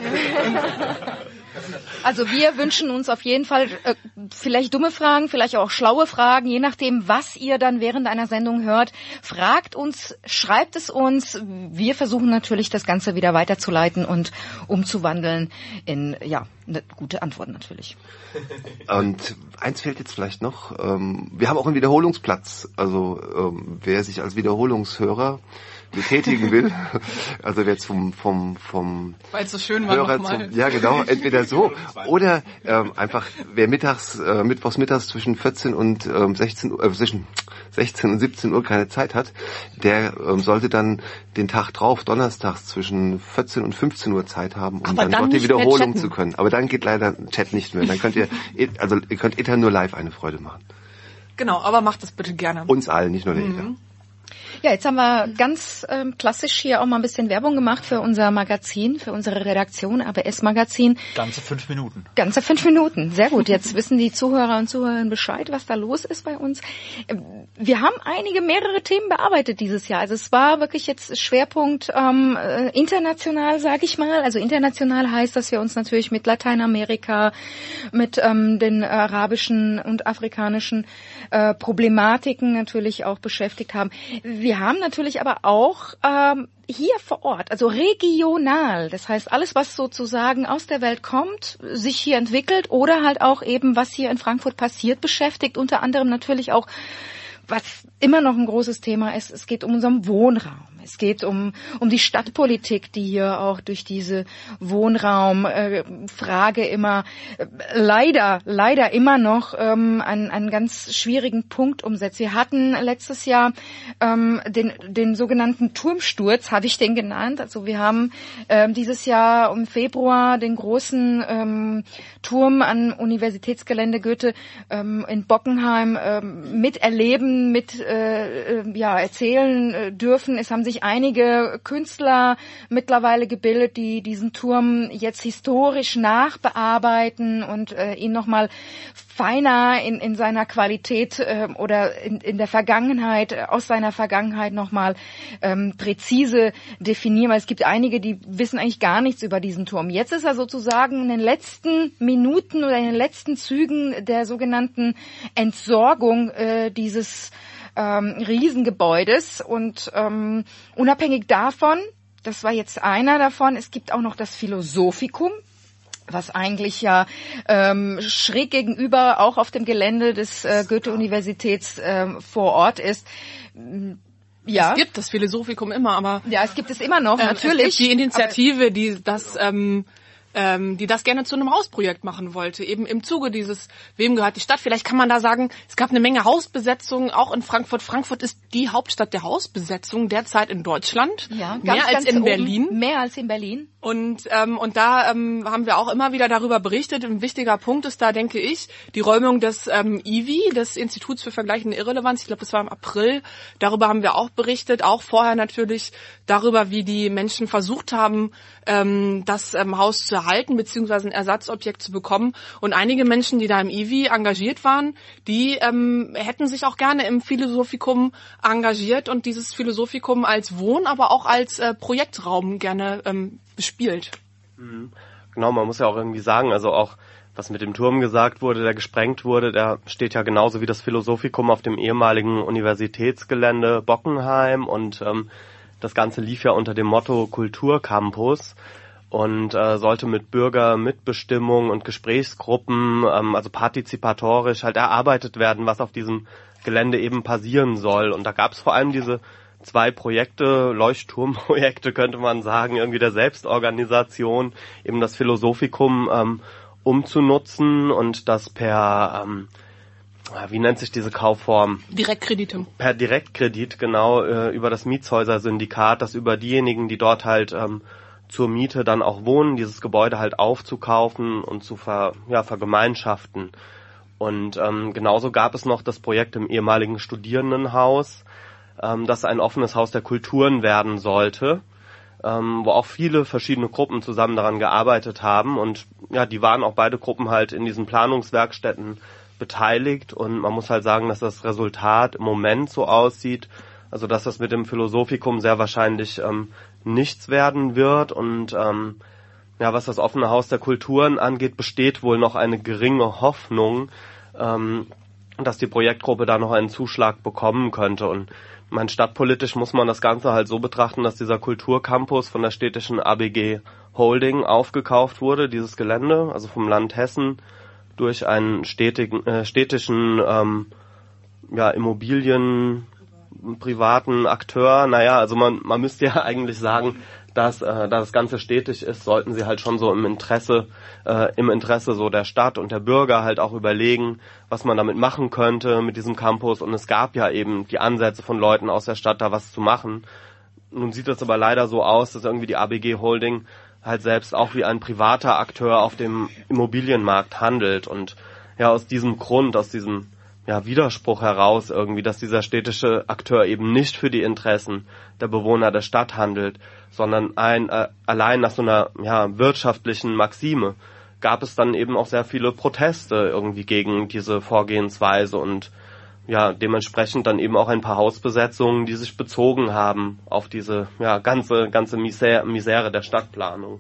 Also wir wünschen uns auf jeden Fall äh, vielleicht dumme Fragen, vielleicht auch schlaue Fragen, je nachdem, was ihr dann während einer Sendung hört. Fragt uns, schreibt es uns. Wir versuchen natürlich, das Ganze wieder weiterzuleiten und umzuwandeln in, ja, eine gute Antwort natürlich. Und eins fehlt jetzt vielleicht noch. Ähm, wir haben auch einen Wiederholungsplatz. Also ähm, wer sich als Wiederholungshörer betätigen will, also wer jetzt vom vom vom Weil es so schön war Hörer nochmal. zum, ja genau, entweder so oder ähm, einfach wer mittags äh, mittwochs mittags zwischen vierzehn und ähm, sechzehn Uhr äh, zwischen sechzehn und siebzehn Uhr keine Zeit hat, der ähm, sollte dann den Tag drauf, donnerstags zwischen vierzehn und fünfzehn Uhr Zeit haben, um Aber dann, dann dort die nicht mehr Wiederholung chatten. zu können. Aber dann geht leider Chat nicht mehr. Dann könnt ihr also ihr könnt Ether nur live eine Freude machen. Genau, aber macht das bitte gerne. Uns allen, nicht nur der Ether. Mhm. Ja, jetzt haben wir ganz ähm, klassisch hier auch mal ein bisschen Werbung gemacht für unser Magazin, für unsere Redaktion, A B S-Magazin. Ganze fünf Minuten. Ganze fünf Minuten, sehr gut. Jetzt wissen die Zuhörer und Zuhörerinnen Bescheid, was da los ist bei uns. Wir haben einige, mehrere Themen bearbeitet dieses Jahr. Also es war wirklich jetzt Schwerpunkt ähm, international, sage ich mal. Also international heißt, dass wir uns natürlich mit Lateinamerika, mit ähm, den arabischen und afrikanischen äh, Problematiken natürlich auch beschäftigt haben. Wir haben natürlich aber auch ähm, hier vor Ort, also regional, das heißt alles, was sozusagen aus der Welt kommt, sich hier entwickelt oder halt auch eben, was hier in Frankfurt passiert, beschäftigt, unter anderem natürlich auch, was immer noch ein großes Thema ist, es geht um unseren Wohnraum. Es geht um um die Stadtpolitik, die hier auch durch diese Wohnraumfrage äh, immer äh, leider leider immer noch ähm, einen, einen ganz schwierigen Punkt umsetzt. Wir hatten letztes Jahr ähm, den den sogenannten Turmsturz, habe ich den genannt. Also wir haben ähm, dieses Jahr im Februar den großen ähm, Turm am Universitätsgelände Goethe ähm, in Bockenheim ähm, miterleben, mit äh, äh, ja erzählen äh, dürfen. Es haben sich einige Künstler mittlerweile gebildet, die diesen Turm jetzt historisch nachbearbeiten und äh, ihn nochmal feiner in, in seiner Qualität äh, oder in, in der Vergangenheit, äh, aus seiner Vergangenheit nochmal ähm, präzise definieren, weil es gibt einige, die wissen eigentlich gar nichts über diesen Turm. Jetzt ist er sozusagen in den letzten Minuten oder in den letzten Zügen der sogenannten Entsorgung äh, dieses ähm, Riesengebäudes und ähm, unabhängig davon, das war jetzt einer davon, es gibt auch noch das Philosophikum, was eigentlich ja ähm, schräg gegenüber auch auf dem Gelände des äh, Goethe-Universitäts ähm, vor Ort ist. Ja. Es gibt das Philosophikum immer, aber... Ja, es gibt es immer noch, ähm, natürlich. Es gibt die Initiative, die das... Ähm, ähm, die das gerne zu einem Hausprojekt machen wollte, eben im Zuge dieses Wem gehört die Stadt? Vielleicht kann man da sagen, es gab eine Menge Hausbesetzungen, auch in Frankfurt. Frankfurt ist die Hauptstadt der Hausbesetzung derzeit in Deutschland, ja, mehr ganz, als ganz in oben, Berlin. Mehr als in Berlin. Und ähm, und da ähm, haben wir auch immer wieder darüber berichtet. Ein wichtiger Punkt ist da, denke ich, die Räumung des ähm, I W I, des Instituts für vergleichende Irrelevanz. Ich glaube, das war im April. Darüber haben wir auch berichtet. Auch vorher natürlich darüber, wie die Menschen versucht haben, ähm, das ähm, Haus zu erhalten, beziehungsweise ein Ersatzobjekt zu bekommen. Und einige Menschen, die da im I W I engagiert waren, die ähm, hätten sich auch gerne im Philosophikum engagiert und dieses Philosophikum als Wohn-, aber auch als äh, Projektraum gerne ähm, bespielt. Genau, man muss ja auch irgendwie sagen, also auch was mit dem Turm gesagt wurde, der gesprengt wurde, der steht ja genauso wie das Philosophikum auf dem ehemaligen Universitätsgelände Bockenheim und ähm, das Ganze lief ja unter dem Motto Kulturcampus und äh, sollte mit Bürgermitbestimmung und Gesprächsgruppen, ähm, also partizipatorisch halt erarbeitet werden, was auf diesem Gelände eben passieren soll. Und da gab es vor allem diese zwei Projekte, Leuchtturmprojekte könnte man sagen, irgendwie der Selbstorganisation, eben das Philosophikum ähm, umzunutzen und das per, ähm, wie nennt sich diese Kaufform? Direktkredite. Per Direktkredit, genau, äh, über das Mietshäuser-Syndikat, das über diejenigen, die dort halt ähm, zur Miete dann auch wohnen, dieses Gebäude halt aufzukaufen und zu ver, ja, vergemeinschaften. Und ähm, genauso gab es noch das Projekt im ehemaligen Studierendenhaus, ähm, das ein offenes Haus der Kulturen werden sollte, ähm, wo auch viele verschiedene Gruppen zusammen daran gearbeitet haben. Und ja, die waren auch beide Gruppen halt in diesen Planungswerkstätten beteiligt. Und man muss halt sagen, dass das Resultat im Moment so aussieht, also dass das mit dem Philosophikum sehr wahrscheinlich ähm, nichts werden wird. Und ähm, ja, was das offene Haus der Kulturen angeht, besteht wohl noch eine geringe Hoffnung, ähm, dass die Projektgruppe da noch einen Zuschlag bekommen könnte. Und mein stadtpolitisch muss man das Ganze halt so betrachten, dass dieser Kulturcampus von der städtischen A B G Holding aufgekauft wurde, dieses Gelände, also vom Land Hessen, durch einen städtigen, äh, städtischen ähm, ja, Immobilien privaten Akteur. Naja, also man, man müsste ja eigentlich sagen, dass äh, da das Ganze stetig ist, sollten sie halt schon so im Interesse, äh, im Interesse so der Stadt und der Bürger halt auch überlegen, was man damit machen könnte mit diesem Campus. Und es gab ja eben die Ansätze von Leuten aus der Stadt, da was zu machen. Nun sieht es aber leider so aus, dass irgendwie die A B G Holding halt selbst auch wie ein privater Akteur auf dem Immobilienmarkt handelt. Und ja, aus diesem Grund, aus diesem ja, Widerspruch heraus irgendwie, dass dieser städtische Akteur eben nicht für die Interessen der Bewohner der Stadt handelt, sondern ein, äh, allein nach so einer ja, wirtschaftlichen Maxime, gab es dann eben auch sehr viele Proteste irgendwie gegen diese Vorgehensweise und ja, dementsprechend dann eben auch ein paar Hausbesetzungen, die sich bezogen haben auf diese ja, ganze, ganze Misere, Misere der Stadtplanung.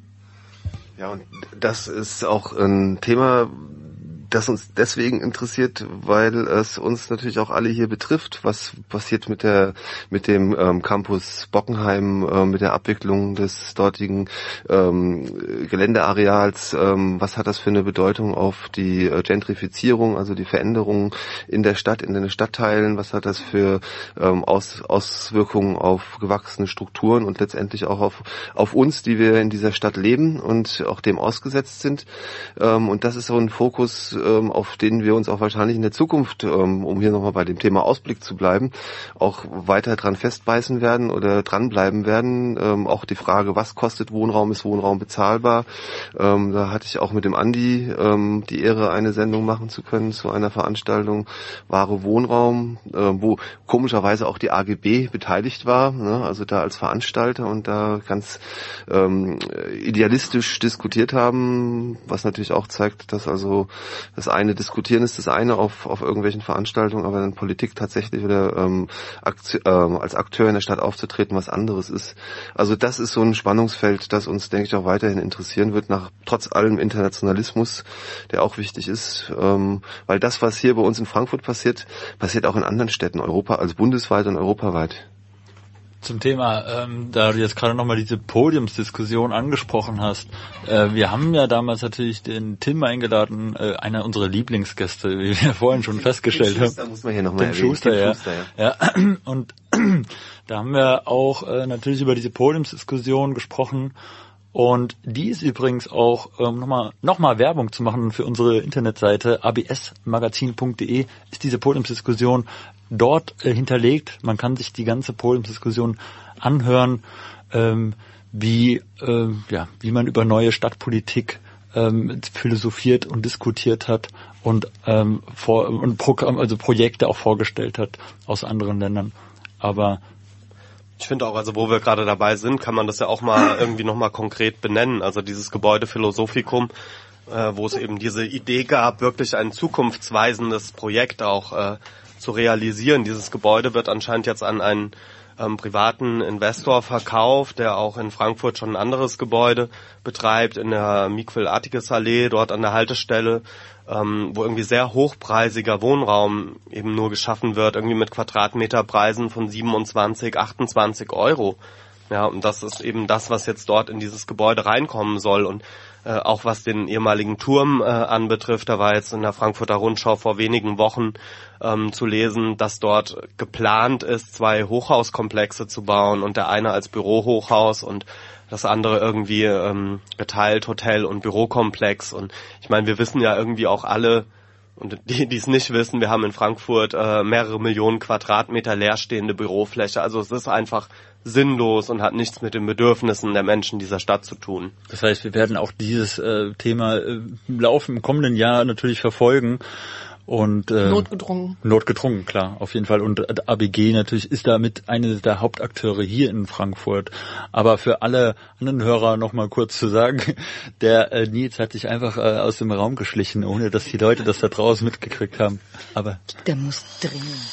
Ja, und das ist auch ein Thema, das uns deswegen interessiert, weil es uns natürlich auch alle hier betrifft. Was passiert mit der mit dem ähm, Campus Bockenheim, äh, mit der Abwicklung des dortigen ähm, Geländeareals? Ähm, was hat das für eine Bedeutung auf die äh, Gentrifizierung, also die Veränderungen in der Stadt, in den Stadtteilen? Was hat das für ähm, Aus, Auswirkungen auf gewachsene Strukturen und letztendlich auch auf auf uns, die wir in dieser Stadt leben und auch dem ausgesetzt sind? Ähm, und das ist so ein Fokus, auf denen wir uns auch wahrscheinlich in der Zukunft, um hier nochmal bei dem Thema Ausblick zu bleiben, auch weiter dran festbeißen werden oder dranbleiben werden. Auch die Frage, was kostet Wohnraum, ist Wohnraum bezahlbar? Da hatte ich auch mit dem Andi die Ehre, eine Sendung machen zu können zu einer Veranstaltung Wahre Wohnraum, wo komischerweise auch die A G B beteiligt war, also da als Veranstalter und da ganz idealistisch diskutiert haben, was natürlich auch zeigt, dass also das eine diskutieren ist das eine auf auf irgendwelchen Veranstaltungen, aber dann Politik tatsächlich oder ähm, Akti- ähm, als Akteur in der Stadt aufzutreten, was anderes ist. Also das ist so ein Spannungsfeld, das uns, denke ich, auch weiterhin interessieren wird, nach trotz allem Internationalismus, der auch wichtig ist, ähm, weil das, was hier bei uns in Frankfurt passiert, passiert auch in anderen Städten, Europa, also bundesweit und europaweit. Zum Thema, ähm, da du jetzt gerade nochmal diese Podiumsdiskussion angesprochen hast, äh, wir haben ja damals natürlich den Tim eingeladen, äh, einer unserer Lieblingsgäste, wie wir vorhin schon festgestellt haben. Schuster muss man hier nochmal erwähnen. Schuster, ja. Schuster, ja. ja. Und da haben wir auch äh, natürlich über diese Podiumsdiskussion gesprochen. Und die ist übrigens auch, ähm, nochmal noch mal Werbung zu machen für unsere Internetseite a b s magazin punkt d e, ist diese Podiumsdiskussion dort äh, hinterlegt. Man kann sich die ganze Podiumsdiskussion anhören, ähm, wie, äh, ja, wie man über neue Stadtpolitik ähm, philosophiert und diskutiert hat und, ähm, vor, und Programm, also Projekte auch vorgestellt hat aus anderen Ländern. Aber ich finde auch, also wo wir gerade dabei sind, kann man das ja auch mal irgendwie nochmal konkret benennen. Also dieses Gebäude Philosophikum, äh, wo es eben diese Idee gab, wirklich ein zukunftsweisendes Projekt auch äh, zu realisieren. Dieses Gebäude wird anscheinend jetzt an einen ähm, privaten Investor verkauft, der auch in Frankfurt schon ein anderes Gebäude betreibt, in der Miquel-Artiges-Allee, dort an der Haltestelle, ähm, wo irgendwie sehr hochpreisiger Wohnraum eben nur geschaffen wird, irgendwie mit Quadratmeterpreisen von siebenundzwanzig, achtundzwanzig Euro. Ja, und das ist eben das, was jetzt dort in dieses Gebäude reinkommen soll. Und äh, auch was den ehemaligen Turm äh, anbetrifft, da war jetzt in der Frankfurter Rundschau vor wenigen Wochen ähm, zu lesen, dass dort geplant ist, zwei Hochhauskomplexe zu bauen und der eine als Bürohochhaus und das andere irgendwie ähm, geteilt Hotel- und Bürokomplex. Und ich meine, wir wissen ja irgendwie auch alle, und die, die es nicht wissen, wir haben in Frankfurt äh, mehrere Millionen Quadratmeter leerstehende Bürofläche. Also es ist einfach sinnlos und hat nichts mit den Bedürfnissen der Menschen dieser Stadt zu tun. Das heißt, wir werden auch dieses äh, Thema äh, im Laufe im kommenden Jahr natürlich verfolgen. Und äh, notgedrungen. Notgedrungen, klar, auf jeden Fall. Und A B G natürlich ist damit eine der Hauptakteure hier in Frankfurt. Aber für alle anderen Hörer noch mal kurz zu sagen, der äh, Nils hat sich einfach äh, aus dem Raum geschlichen, ohne dass die Leute das da draußen mitgekriegt haben. Aber der muss dringend.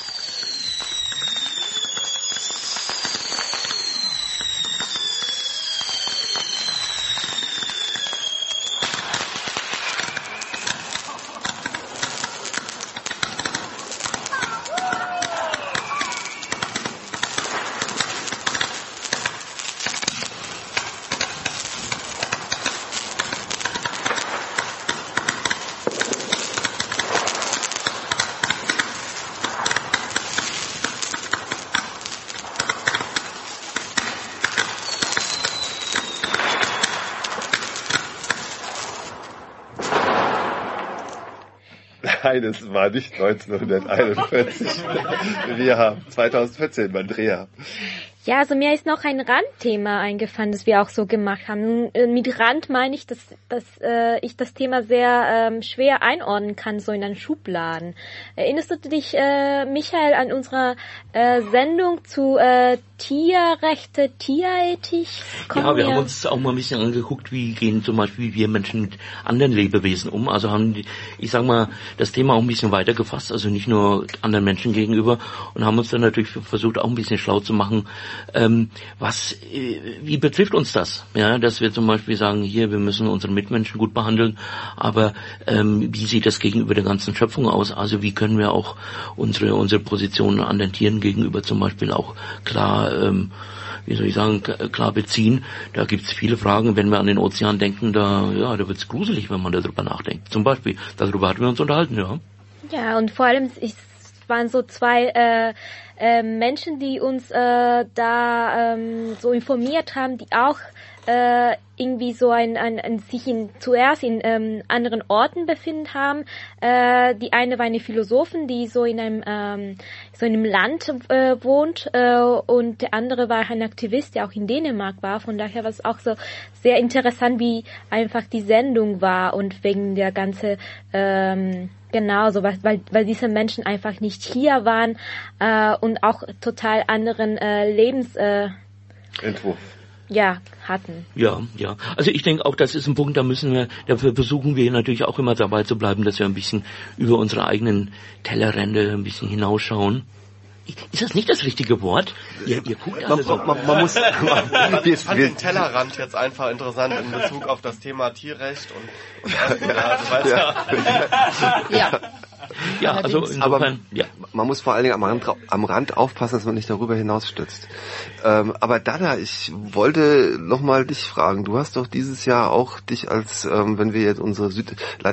Nein, es war nicht neunzehnhunderteinundvierzig. Wir haben zweitausendvierzehn, Andrea. Ja, also mir ist noch ein Randthema eingefallen, das wir auch so gemacht haben. Mit Rand meine ich, dass, dass äh, ich das Thema sehr ähm, schwer einordnen kann, so in einen Schubladen. Erinnerst du dich, äh, Michael, an unsere äh, Sendung zu äh, Tierrechte, Tierethik? Kommen ja, wir, wir haben uns auch mal ein bisschen angeguckt, wie gehen zum Beispiel wir Menschen mit anderen Lebewesen um. Also haben, die, ich sag mal, das Thema auch ein bisschen weiter gefasst, also nicht nur anderen Menschen gegenüber, und haben uns dann natürlich versucht, auch ein bisschen schlau zu machen, Ähm, was, äh, wie betrifft uns das? Ja, dass wir zum Beispiel sagen, hier, wir müssen unsere Mitmenschen gut behandeln, aber ähm, wie sieht das gegenüber der ganzen Schöpfung aus? Also wie können wir auch unsere unsere Positionen anderen Tieren gegenüber zum Beispiel auch klar, ähm, wie soll ich sagen, klar beziehen? Da gibt's viele Fragen. Wenn wir an den Ozean denken, da ja, da wird's gruselig, wenn man darüber nachdenkt. Zum Beispiel, darüber hatten wir uns unterhalten, ja. Ja, und vor allem, es waren so zwei äh, äh, Menschen, die uns äh, da ähm, so informiert haben, die auch äh, irgendwie so ein, ein, ein sich in, zuerst in ähm, anderen Orten befinden haben. Äh, die eine war eine Philosophin, die so in einem ähm, so in einem Land äh, wohnt, äh, und der andere war ein Aktivist, der auch in Dänemark war. Von daher war es auch so sehr interessant, wie einfach die Sendung war, und wegen der ganze ähm, genau so, weil, weil weil diese Menschen einfach nicht hier waren äh, und auch total anderen äh, Lebens äh, Entwurf. Ja, hatten. Ja, ja. Also ich denke auch, das ist ein Punkt, da müssen wir, dafür versuchen wir natürlich auch immer dabei zu bleiben, dass wir ein bisschen über unsere eigenen Tellerrände ein bisschen hinausschauen. Ist das nicht das richtige Wort? Ihr, ihr guckt alle so. Man, man, man muss, man, ich fand den Tellerrand jetzt einfach interessant in Bezug auf das Thema Tierrecht und, und ja, so weiter. Ja. ja. Ja, also insofern, aber ja. Man muss vor allen Dingen am Rand, am Rand aufpassen, dass man nicht darüber hinausstürzt. Ähm, aber Dada, ich wollte nochmal dich fragen. Du hast doch dieses Jahr auch dich als, ähm, wenn wir jetzt unsere Süd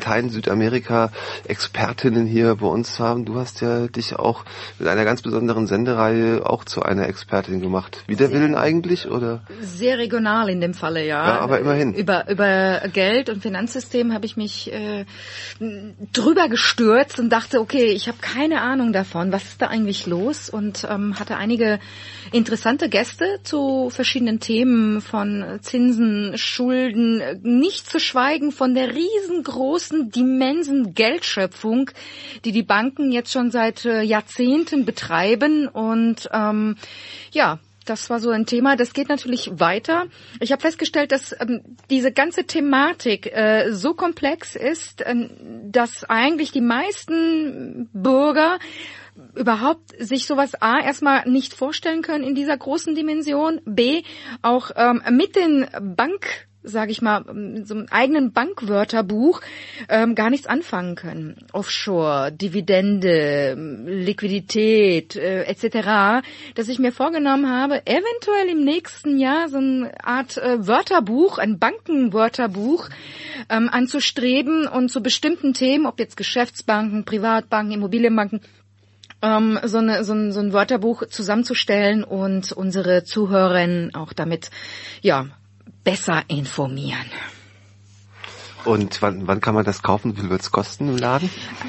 Latein-Südamerika-Expertinnen hier bei uns haben, du hast ja dich auch mit einer ganz besonderen Sendereihe auch zu einer Expertin gemacht. Wider Willen eigentlich, oder? Sehr regional in dem Falle, ja. Ja, aber immerhin. Über, über Geld und Finanzsystem habe ich mich äh, drüber gestürzt und dachte, okay, ich habe keine Ahnung davon, was ist da eigentlich los, und ähm, hatte einige interessante Gäste zu verschiedenen Themen, von Zinsen, Schulden, nicht zu schweigen von der riesengroßen, immensen Geldschöpfung, die die Banken jetzt schon seit äh, Jahrzehnten betreiben, und ähm, ja, das war so ein Thema. Das geht natürlich weiter. Ich habe festgestellt, dass ähm, diese ganze Thematik äh, so komplex ist, äh, dass eigentlich die meisten Bürger überhaupt sich sowas A erstmal nicht vorstellen können in dieser großen Dimension, B auch ähm, mit den Bank sage ich mal, so einem eigenen Bankwörterbuch ähm, gar nichts anfangen können. Offshore, Dividende, Liquidität äh, et cetera, dass ich mir vorgenommen habe, eventuell im nächsten Jahr so eine Art äh, Wörterbuch, ein Bankenwörterbuch ähm, anzustreben und zu bestimmten Themen, ob jetzt Geschäftsbanken, Privatbanken, Immobilienbanken, ähm, so, eine, so, ein, so ein Wörterbuch zusammenzustellen und unsere Zuhörerinnen auch damit, ja, besser informieren. Und wann, wann kann man das kaufen? Wie viel wird's kosten im Laden?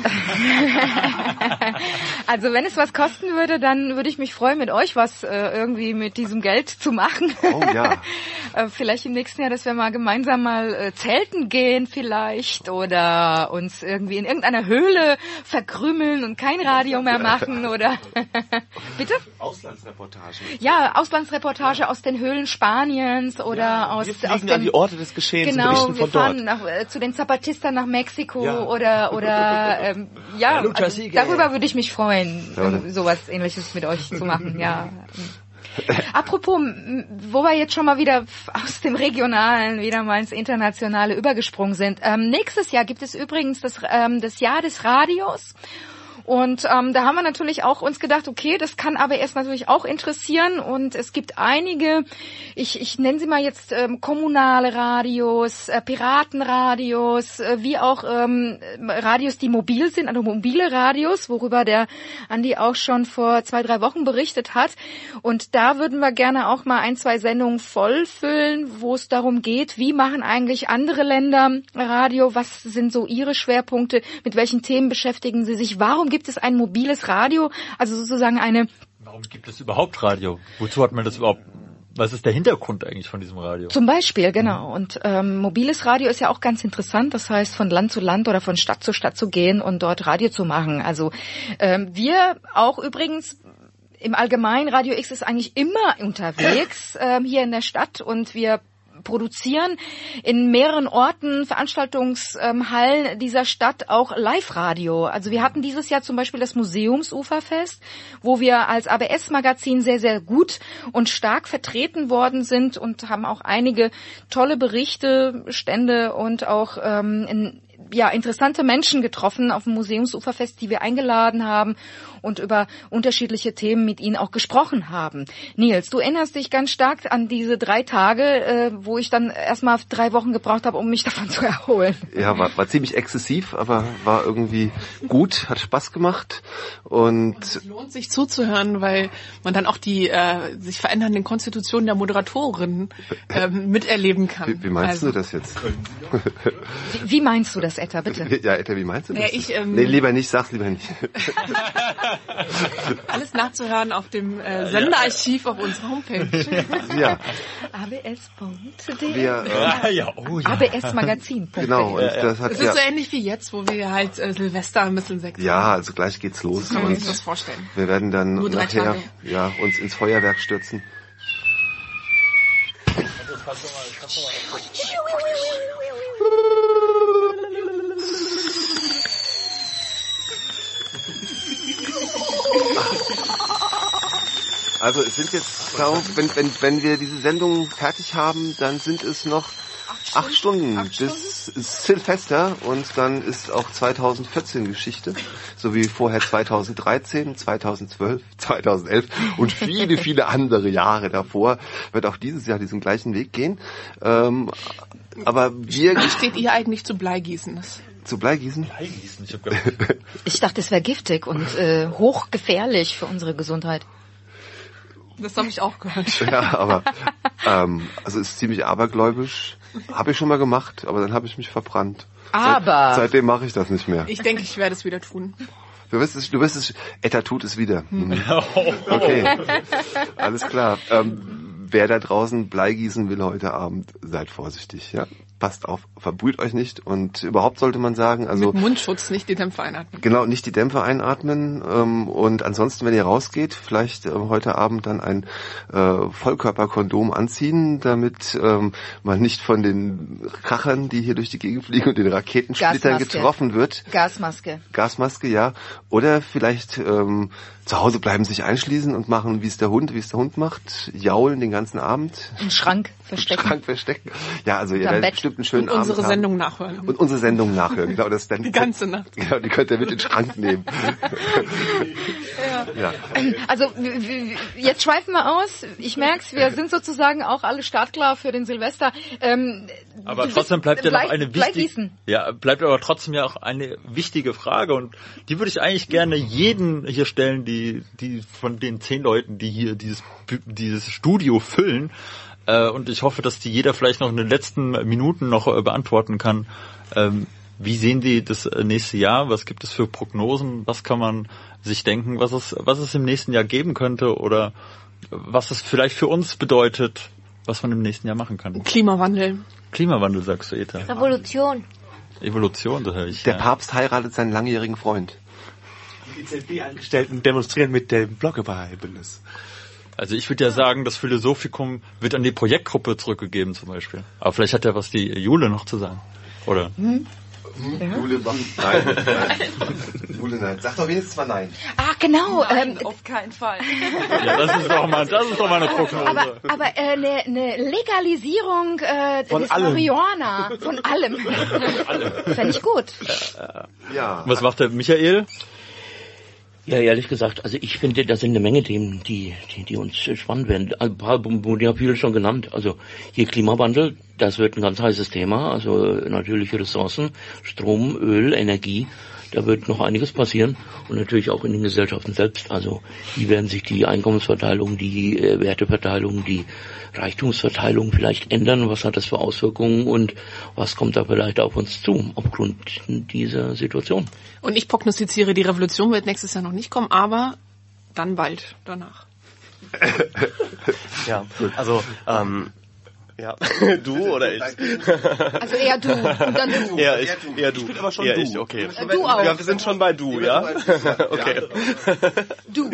Also wenn es was kosten würde, dann würde ich mich freuen, mit euch was äh, irgendwie mit diesem Geld zu machen. Oh ja. äh, vielleicht im nächsten Jahr, dass wir mal gemeinsam mal äh, zelten gehen vielleicht oder uns irgendwie in irgendeiner Höhle verkrümeln und kein Radio mehr machen oder bitte? Auslandsreportage. Ja, Auslandsreportage aus den Höhlen Spaniens oder ja, aus, wir aus den an die Orte des Geschehens genau, berichten von wir fahren dort. Nach, äh, zu den Zapatistas nach Mexiko ja. oder oder ähm, ja, also, darüber würde ich mich freuen, ja, ähm, sowas Ähnliches mit euch zu machen. Ja. Apropos, wo wir jetzt schon mal wieder aus dem Regionalen wieder mal ins Internationale übergesprungen sind. Ähm, nächstes Jahr gibt es übrigens das, ähm, das Jahr des Radios. Und ähm, da haben wir natürlich auch uns gedacht, okay, das kann aber erst natürlich auch interessieren. Und es gibt einige, ich, ich nenne sie mal jetzt ähm, kommunale Radios, äh, Piratenradios, äh, wie auch ähm, Radios, die mobil sind, also mobile Radios, worüber der Andi auch schon vor zwei, drei Wochen berichtet hat. Und da würden wir gerne auch mal ein, zwei Sendungen vollfüllen, wo es darum geht, wie machen eigentlich andere Länder Radio, was sind so ihre Schwerpunkte, mit welchen Themen beschäftigen sie sich, warum gibt es ein mobiles Radio, also sozusagen eine... Warum gibt es überhaupt Radio? Wozu hat man das überhaupt? Was ist der Hintergrund eigentlich von diesem Radio? Zum Beispiel, genau. Und ähm, mobiles Radio ist ja auch ganz interessant. Das heißt, von Land zu Land oder von Stadt zu Stadt zu gehen und dort Radio zu machen. Also ähm, wir auch übrigens... Im Allgemeinen, Radio X ist eigentlich immer unterwegs ähm, hier in der Stadt und wir produzieren in mehreren Orten, Veranstaltungshallen ähm, dieser Stadt auch Live-Radio. Also wir hatten dieses Jahr zum Beispiel das Museumsuferfest, wo wir als A B S-Magazin sehr, sehr gut und stark vertreten worden sind und haben auch einige tolle Berichte, Stände und auch ähm, in, ja, interessante Menschen getroffen auf dem Museumsuferfest, die wir eingeladen haben und über unterschiedliche Themen mit ihnen auch gesprochen haben. Nils, du erinnerst dich ganz stark an diese drei Tage, äh, wo ich dann erstmal drei Wochen gebraucht habe, um mich davon zu erholen. Ja, war, war ziemlich exzessiv, aber war irgendwie gut, hat Spaß gemacht. Und, und es lohnt sich zuzuhören, weil man dann auch die äh, sich verändernden Konstitutionen der Moderatorinnen äh, miterleben kann. Wie, wie meinst also. du das jetzt? Wie, wie meinst du das, Etta, bitte? Ja, Etta, wie meinst du das? Ja, ich, ähm, nee, lieber nicht, sag's lieber nicht. Alles nachzuhören auf dem äh, Sendearchiv auf unserer Homepage. Ja. A B S Punkt D. Wir, äh, ja, oh ja. A B S Magazin. Genau. Und das hat es ja, ist so ähnlich wie jetzt, wo wir halt äh, Silvester ein bisschen Sekt haben. Ja, also gleich geht's los. So kann man sich das vorstellen. Wir werden dann Nur drei nachher Tage. ja, uns ins Feuerwerk stürzen. Also es sind jetzt, glaube ich, wenn, wenn, wenn wir diese Sendung fertig haben, dann sind es noch acht Stunden, acht Stunden bis Silvester und dann ist auch zweitausendvierzehn Geschichte, so wie vorher zweitausenddreizehn, zweitausendzwölf, zweitausendelf und viele, viele andere Jahre davor wird auch dieses Jahr diesen gleichen Weg gehen. Ähm, aber wir... Wie steht ihr eigentlich zu Bleigießen? Zu Bleigießen? Bleigießen, ich hab Ich dachte, es wäre giftig und äh, hochgefährlich für unsere Gesundheit. Das habe ich auch gehört. Ja, aber ähm, also ist ziemlich abergläubisch. Habe ich schon mal gemacht, aber dann habe ich mich verbrannt. Aber Seit, seitdem mache ich das nicht mehr. Ich denke, ich werde es wieder tun. Du wirst es, du wirst es, Etta tut es wieder. Mhm. Okay, alles klar. Ähm, wer da draußen Bleigießen will heute Abend, seid vorsichtig, ja. passt auf, verbrüht euch nicht und überhaupt sollte man sagen, also mit Mundschutz, nicht die Dämpfer einatmen. Genau, nicht die Dämpfer einatmen ähm, und ansonsten, wenn ihr rausgeht, vielleicht äh, heute Abend dann ein äh, Vollkörperkondom anziehen, damit ähm, man nicht von den Krachern, die hier durch die Gegend fliegen und den Raketensplittern Gasmaske. getroffen wird. Gasmaske. Gasmaske, ja. Oder vielleicht ähm, zu Hause bleiben, sich einschließen und machen, wie es der Hund, wie es der Hund macht, jaulen den ganzen Abend. Im Schrank verstecken. Im Schrank verstecken. Ja, also ihr Unterm werdet Bett. bestimmt einen schönen Und Abend unsere haben. Sendung nachhören. Und unsere Sendung nachhören, genau. Das dann Die ganze Nacht. Genau, die könnt ihr mit in den Schrank nehmen. Ja. Ja. Also w- w- jetzt schweifen wir aus. Ich merk's, wir sind sozusagen auch alle startklar für den Silvester. Ähm, Aber du trotzdem bist- bleibt ja noch bleib- eine bleib wichtige, Gießen. ja, bleibt aber trotzdem ja auch eine wichtige Frage und die würde ich eigentlich gerne jeden hier stellen, die, die von den zehn Leuten, die hier dieses, dieses Studio füllen. Äh, und ich hoffe, dass die jeder vielleicht noch in den letzten Minuten noch äh, beantworten kann. Ähm, wie sehen die das äh, nächste Jahr? Was gibt es für Prognosen? Was kann man sich denken, was es, was es im nächsten Jahr geben könnte oder was es vielleicht für uns bedeutet, was man im nächsten Jahr machen kann? Klimawandel. Klimawandel, sagst du, Eta. Revolution. Evolution, das höre ich. Der ja. Papst heiratet seinen langjährigen Freund. Die I Z B-Angestellten demonstrieren mit dem Bloggerbündnis. Also ich würde ja sagen, das Philosophikum wird an die Projektgruppe zurückgegeben zum Beispiel. Aber vielleicht hat ja was die Jule noch zu sagen. Oder? Hm? Ja. Jule, nein, nein. Jule, nein. Sag doch wenigstens mal nein. Ah, genau. Nein, ähm, auf keinen Fall. Ja, das ist doch mal, das ist doch mal eine Prognose. aber aber äh, eine ne Legalisierung äh, Von des allem. Marihuana. Von allem. Fände ich gut. Ja. Was macht der Michael? Ja, ehrlich gesagt, also ich finde, da sind eine Menge Themen, die, die, die uns spannend werden. Ein paar wurden ja viele schon genannt. Also hier Klimawandel, das wird ein ganz heißes Thema. Also natürliche Ressourcen, Strom, Öl, Energie, da wird noch einiges passieren. Und natürlich auch in den Gesellschaften selbst. Also wie werden sich die Einkommensverteilung, die äh, Werteverteilung, die Reichtumsverteilung vielleicht ändern? Was hat das für Auswirkungen und was kommt da vielleicht auf uns zu aufgrund dieser Situation? Und ich prognostiziere, die Revolution wird nächstes Jahr noch nicht kommen, aber dann bald danach. Ja, also ähm, ja, du oder ich? Also eher du und dann du. Eher ich, eher du. Ich bin aber schon eher du. ich, okay. Du auch. Ja, wir sind schon bei du, ja? Okay. Du.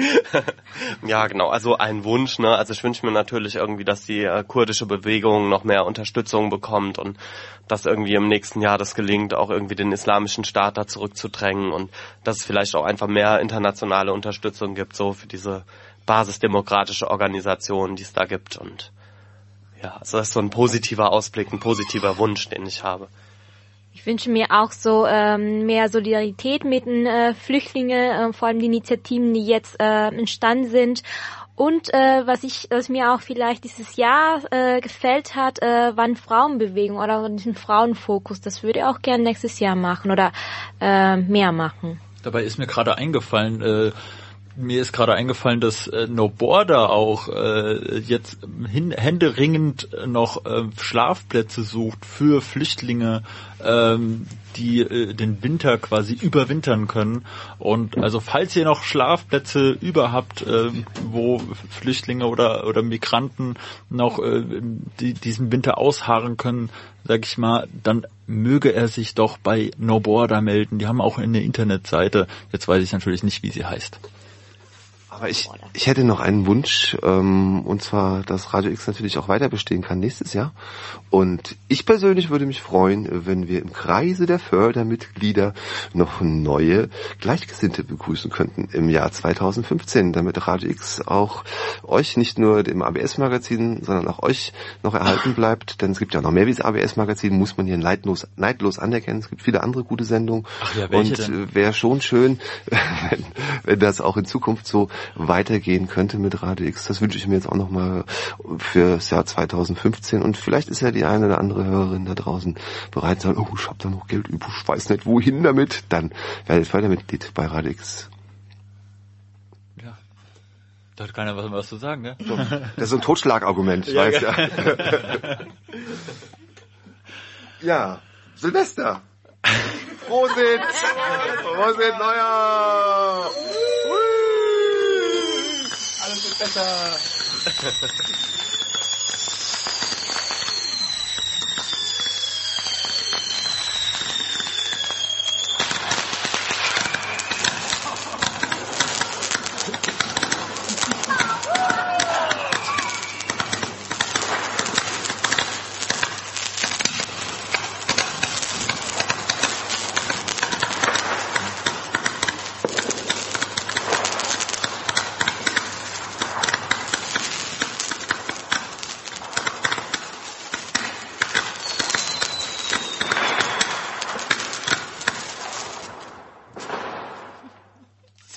Ja, genau. Also ein Wunsch, ne? Also ich wünsche mir natürlich irgendwie, dass die äh, kurdische Bewegung noch mehr Unterstützung bekommt und dass irgendwie im nächsten Jahr das gelingt, auch irgendwie den islamischen Staat da zurückzudrängen und dass es vielleicht auch einfach mehr internationale Unterstützung gibt, so für diese basisdemokratische Organisation, die es da gibt. Und ja, also das ist so ein positiver Ausblick, ein positiver Wunsch, den ich habe. Ich wünsche mir auch so ähm, mehr Solidarität mit den äh, Flüchtlingen, äh, vor allem die Initiativen, die jetzt äh, entstanden sind. Und äh, was ich, was mir auch vielleicht dieses Jahr äh, gefällt hat, äh, waren Frauenbewegungen oder den Frauenfokus. Das würde ich auch gerne nächstes Jahr machen oder äh, mehr machen. Dabei ist mir gerade eingefallen, äh, mir ist gerade eingefallen, dass äh, No Border auch äh, jetzt hin, händeringend noch äh, Schlafplätze sucht für Flüchtlinge, ähm, die äh, den Winter quasi überwintern können. Und also falls ihr noch Schlafplätze über habt, äh, wo Flüchtlinge oder oder Migranten noch äh, die, diesen Winter ausharren können, sag ich mal, dann möge er sich doch bei No Border melden. Die haben auch eine Internetseite. Jetzt weiß ich natürlich nicht, wie sie heißt. Aber ich, ich hätte noch einen Wunsch, ähm, und zwar, dass Radio X natürlich auch weiter bestehen kann nächstes Jahr. Und ich persönlich würde mich freuen, wenn wir im Kreise der Fördermitglieder noch neue Gleichgesinnte begrüßen könnten im Jahr zweitausendfünfzehn, damit Radio X auch euch, nicht nur dem A B S-Magazin, sondern auch euch noch erhalten bleibt. Denn es gibt ja noch mehr wie das A B S-Magazin, muss man hier neidlos, neidlos anerkennen. Es gibt viele andere gute Sendungen. Ach ja, welche und denn? wäre schon schön, wenn, wenn das auch in Zukunft so weitergehen könnte mit Radio X. Das wünsche ich mir jetzt auch nochmal fürs Jahr zweitausendfünfzehn. Und vielleicht ist ja die eine oder andere Hörerin da draußen bereit zu sagen, oh, ich hab da noch Geld übrig, ich weiß nicht wohin damit. Dann werdet Fördermitglied bei Radio X. Ja, da hat keiner was, was zu sagen, ne? Das ist so ein Totschlagargument, ich Ja, weiß ja. ja. Ja, Silvester. Prosit! Prosit, Neuer! Alles wird besser.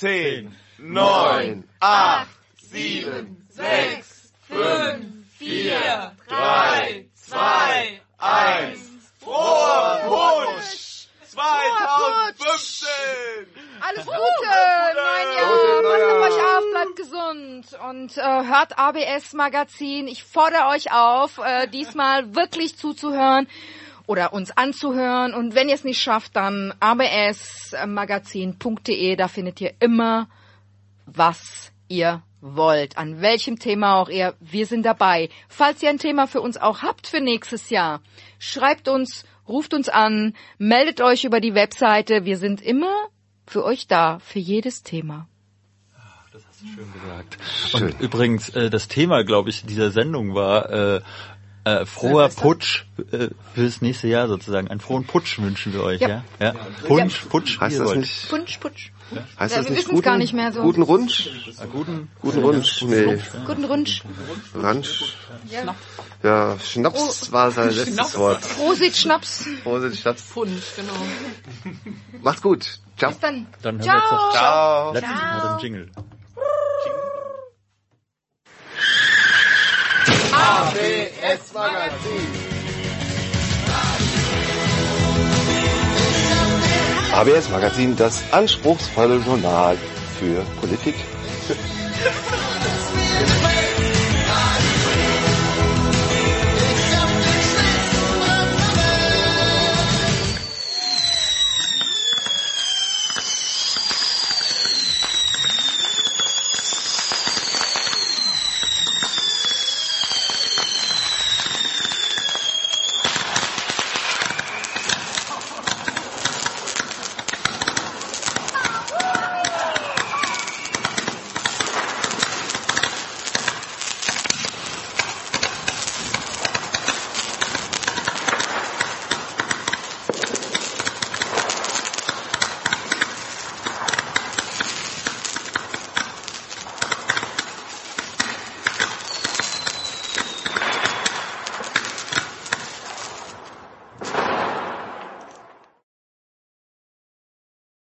zehn, neun, acht, sieben, sechs, fünf, vier, drei, zwei, eins. Froher Putsch! zwanzig fünfzehn! Alles Gute! Nein, ja, passt auf euch auf, bleibt gesund und äh, hört A B S Magazin. Ich fordere euch auf, äh, diesmal wirklich zuzuhören oder uns anzuhören. Und wenn ihr es nicht schafft, dann a b s magazin punkt d e. Da findet ihr immer, was ihr wollt. An welchem Thema auch ihr. Wir sind dabei. Falls ihr ein Thema für uns auch habt für nächstes Jahr, schreibt uns, ruft uns an, meldet euch über die Webseite. Wir sind immer für euch da, für jedes Thema. Das hast du schön gesagt. Schön. Und übrigens, äh, das Thema, glaube ich, dieser Sendung war äh, äh, froher Putsch äh, fürs nächste Jahr sozusagen. Einen frohen Putsch wünschen wir euch, ja? ja? ja? Punsch, ja. Putsch, heißt das nicht? Punsch, Putsch. Ja. Heißt ja, das wir nicht guten, gar nicht mehr so. Guten Runsch? Ja, guten, guten Runsch, nee. Guten Runsch. Runsch. Ja. Ja, Schnaps oh. war sein letztes Schnaps. Wort. Prosit Schnaps. Prosit Schnaps. Punsch, genau. Macht's gut. Ciao. Bis dann. Dann hören Ciao. wir jetzt noch Ciao. letztes Mal den Jingle. A B S Magazin. A B S Magazin, das anspruchsvolle Journal für Politik.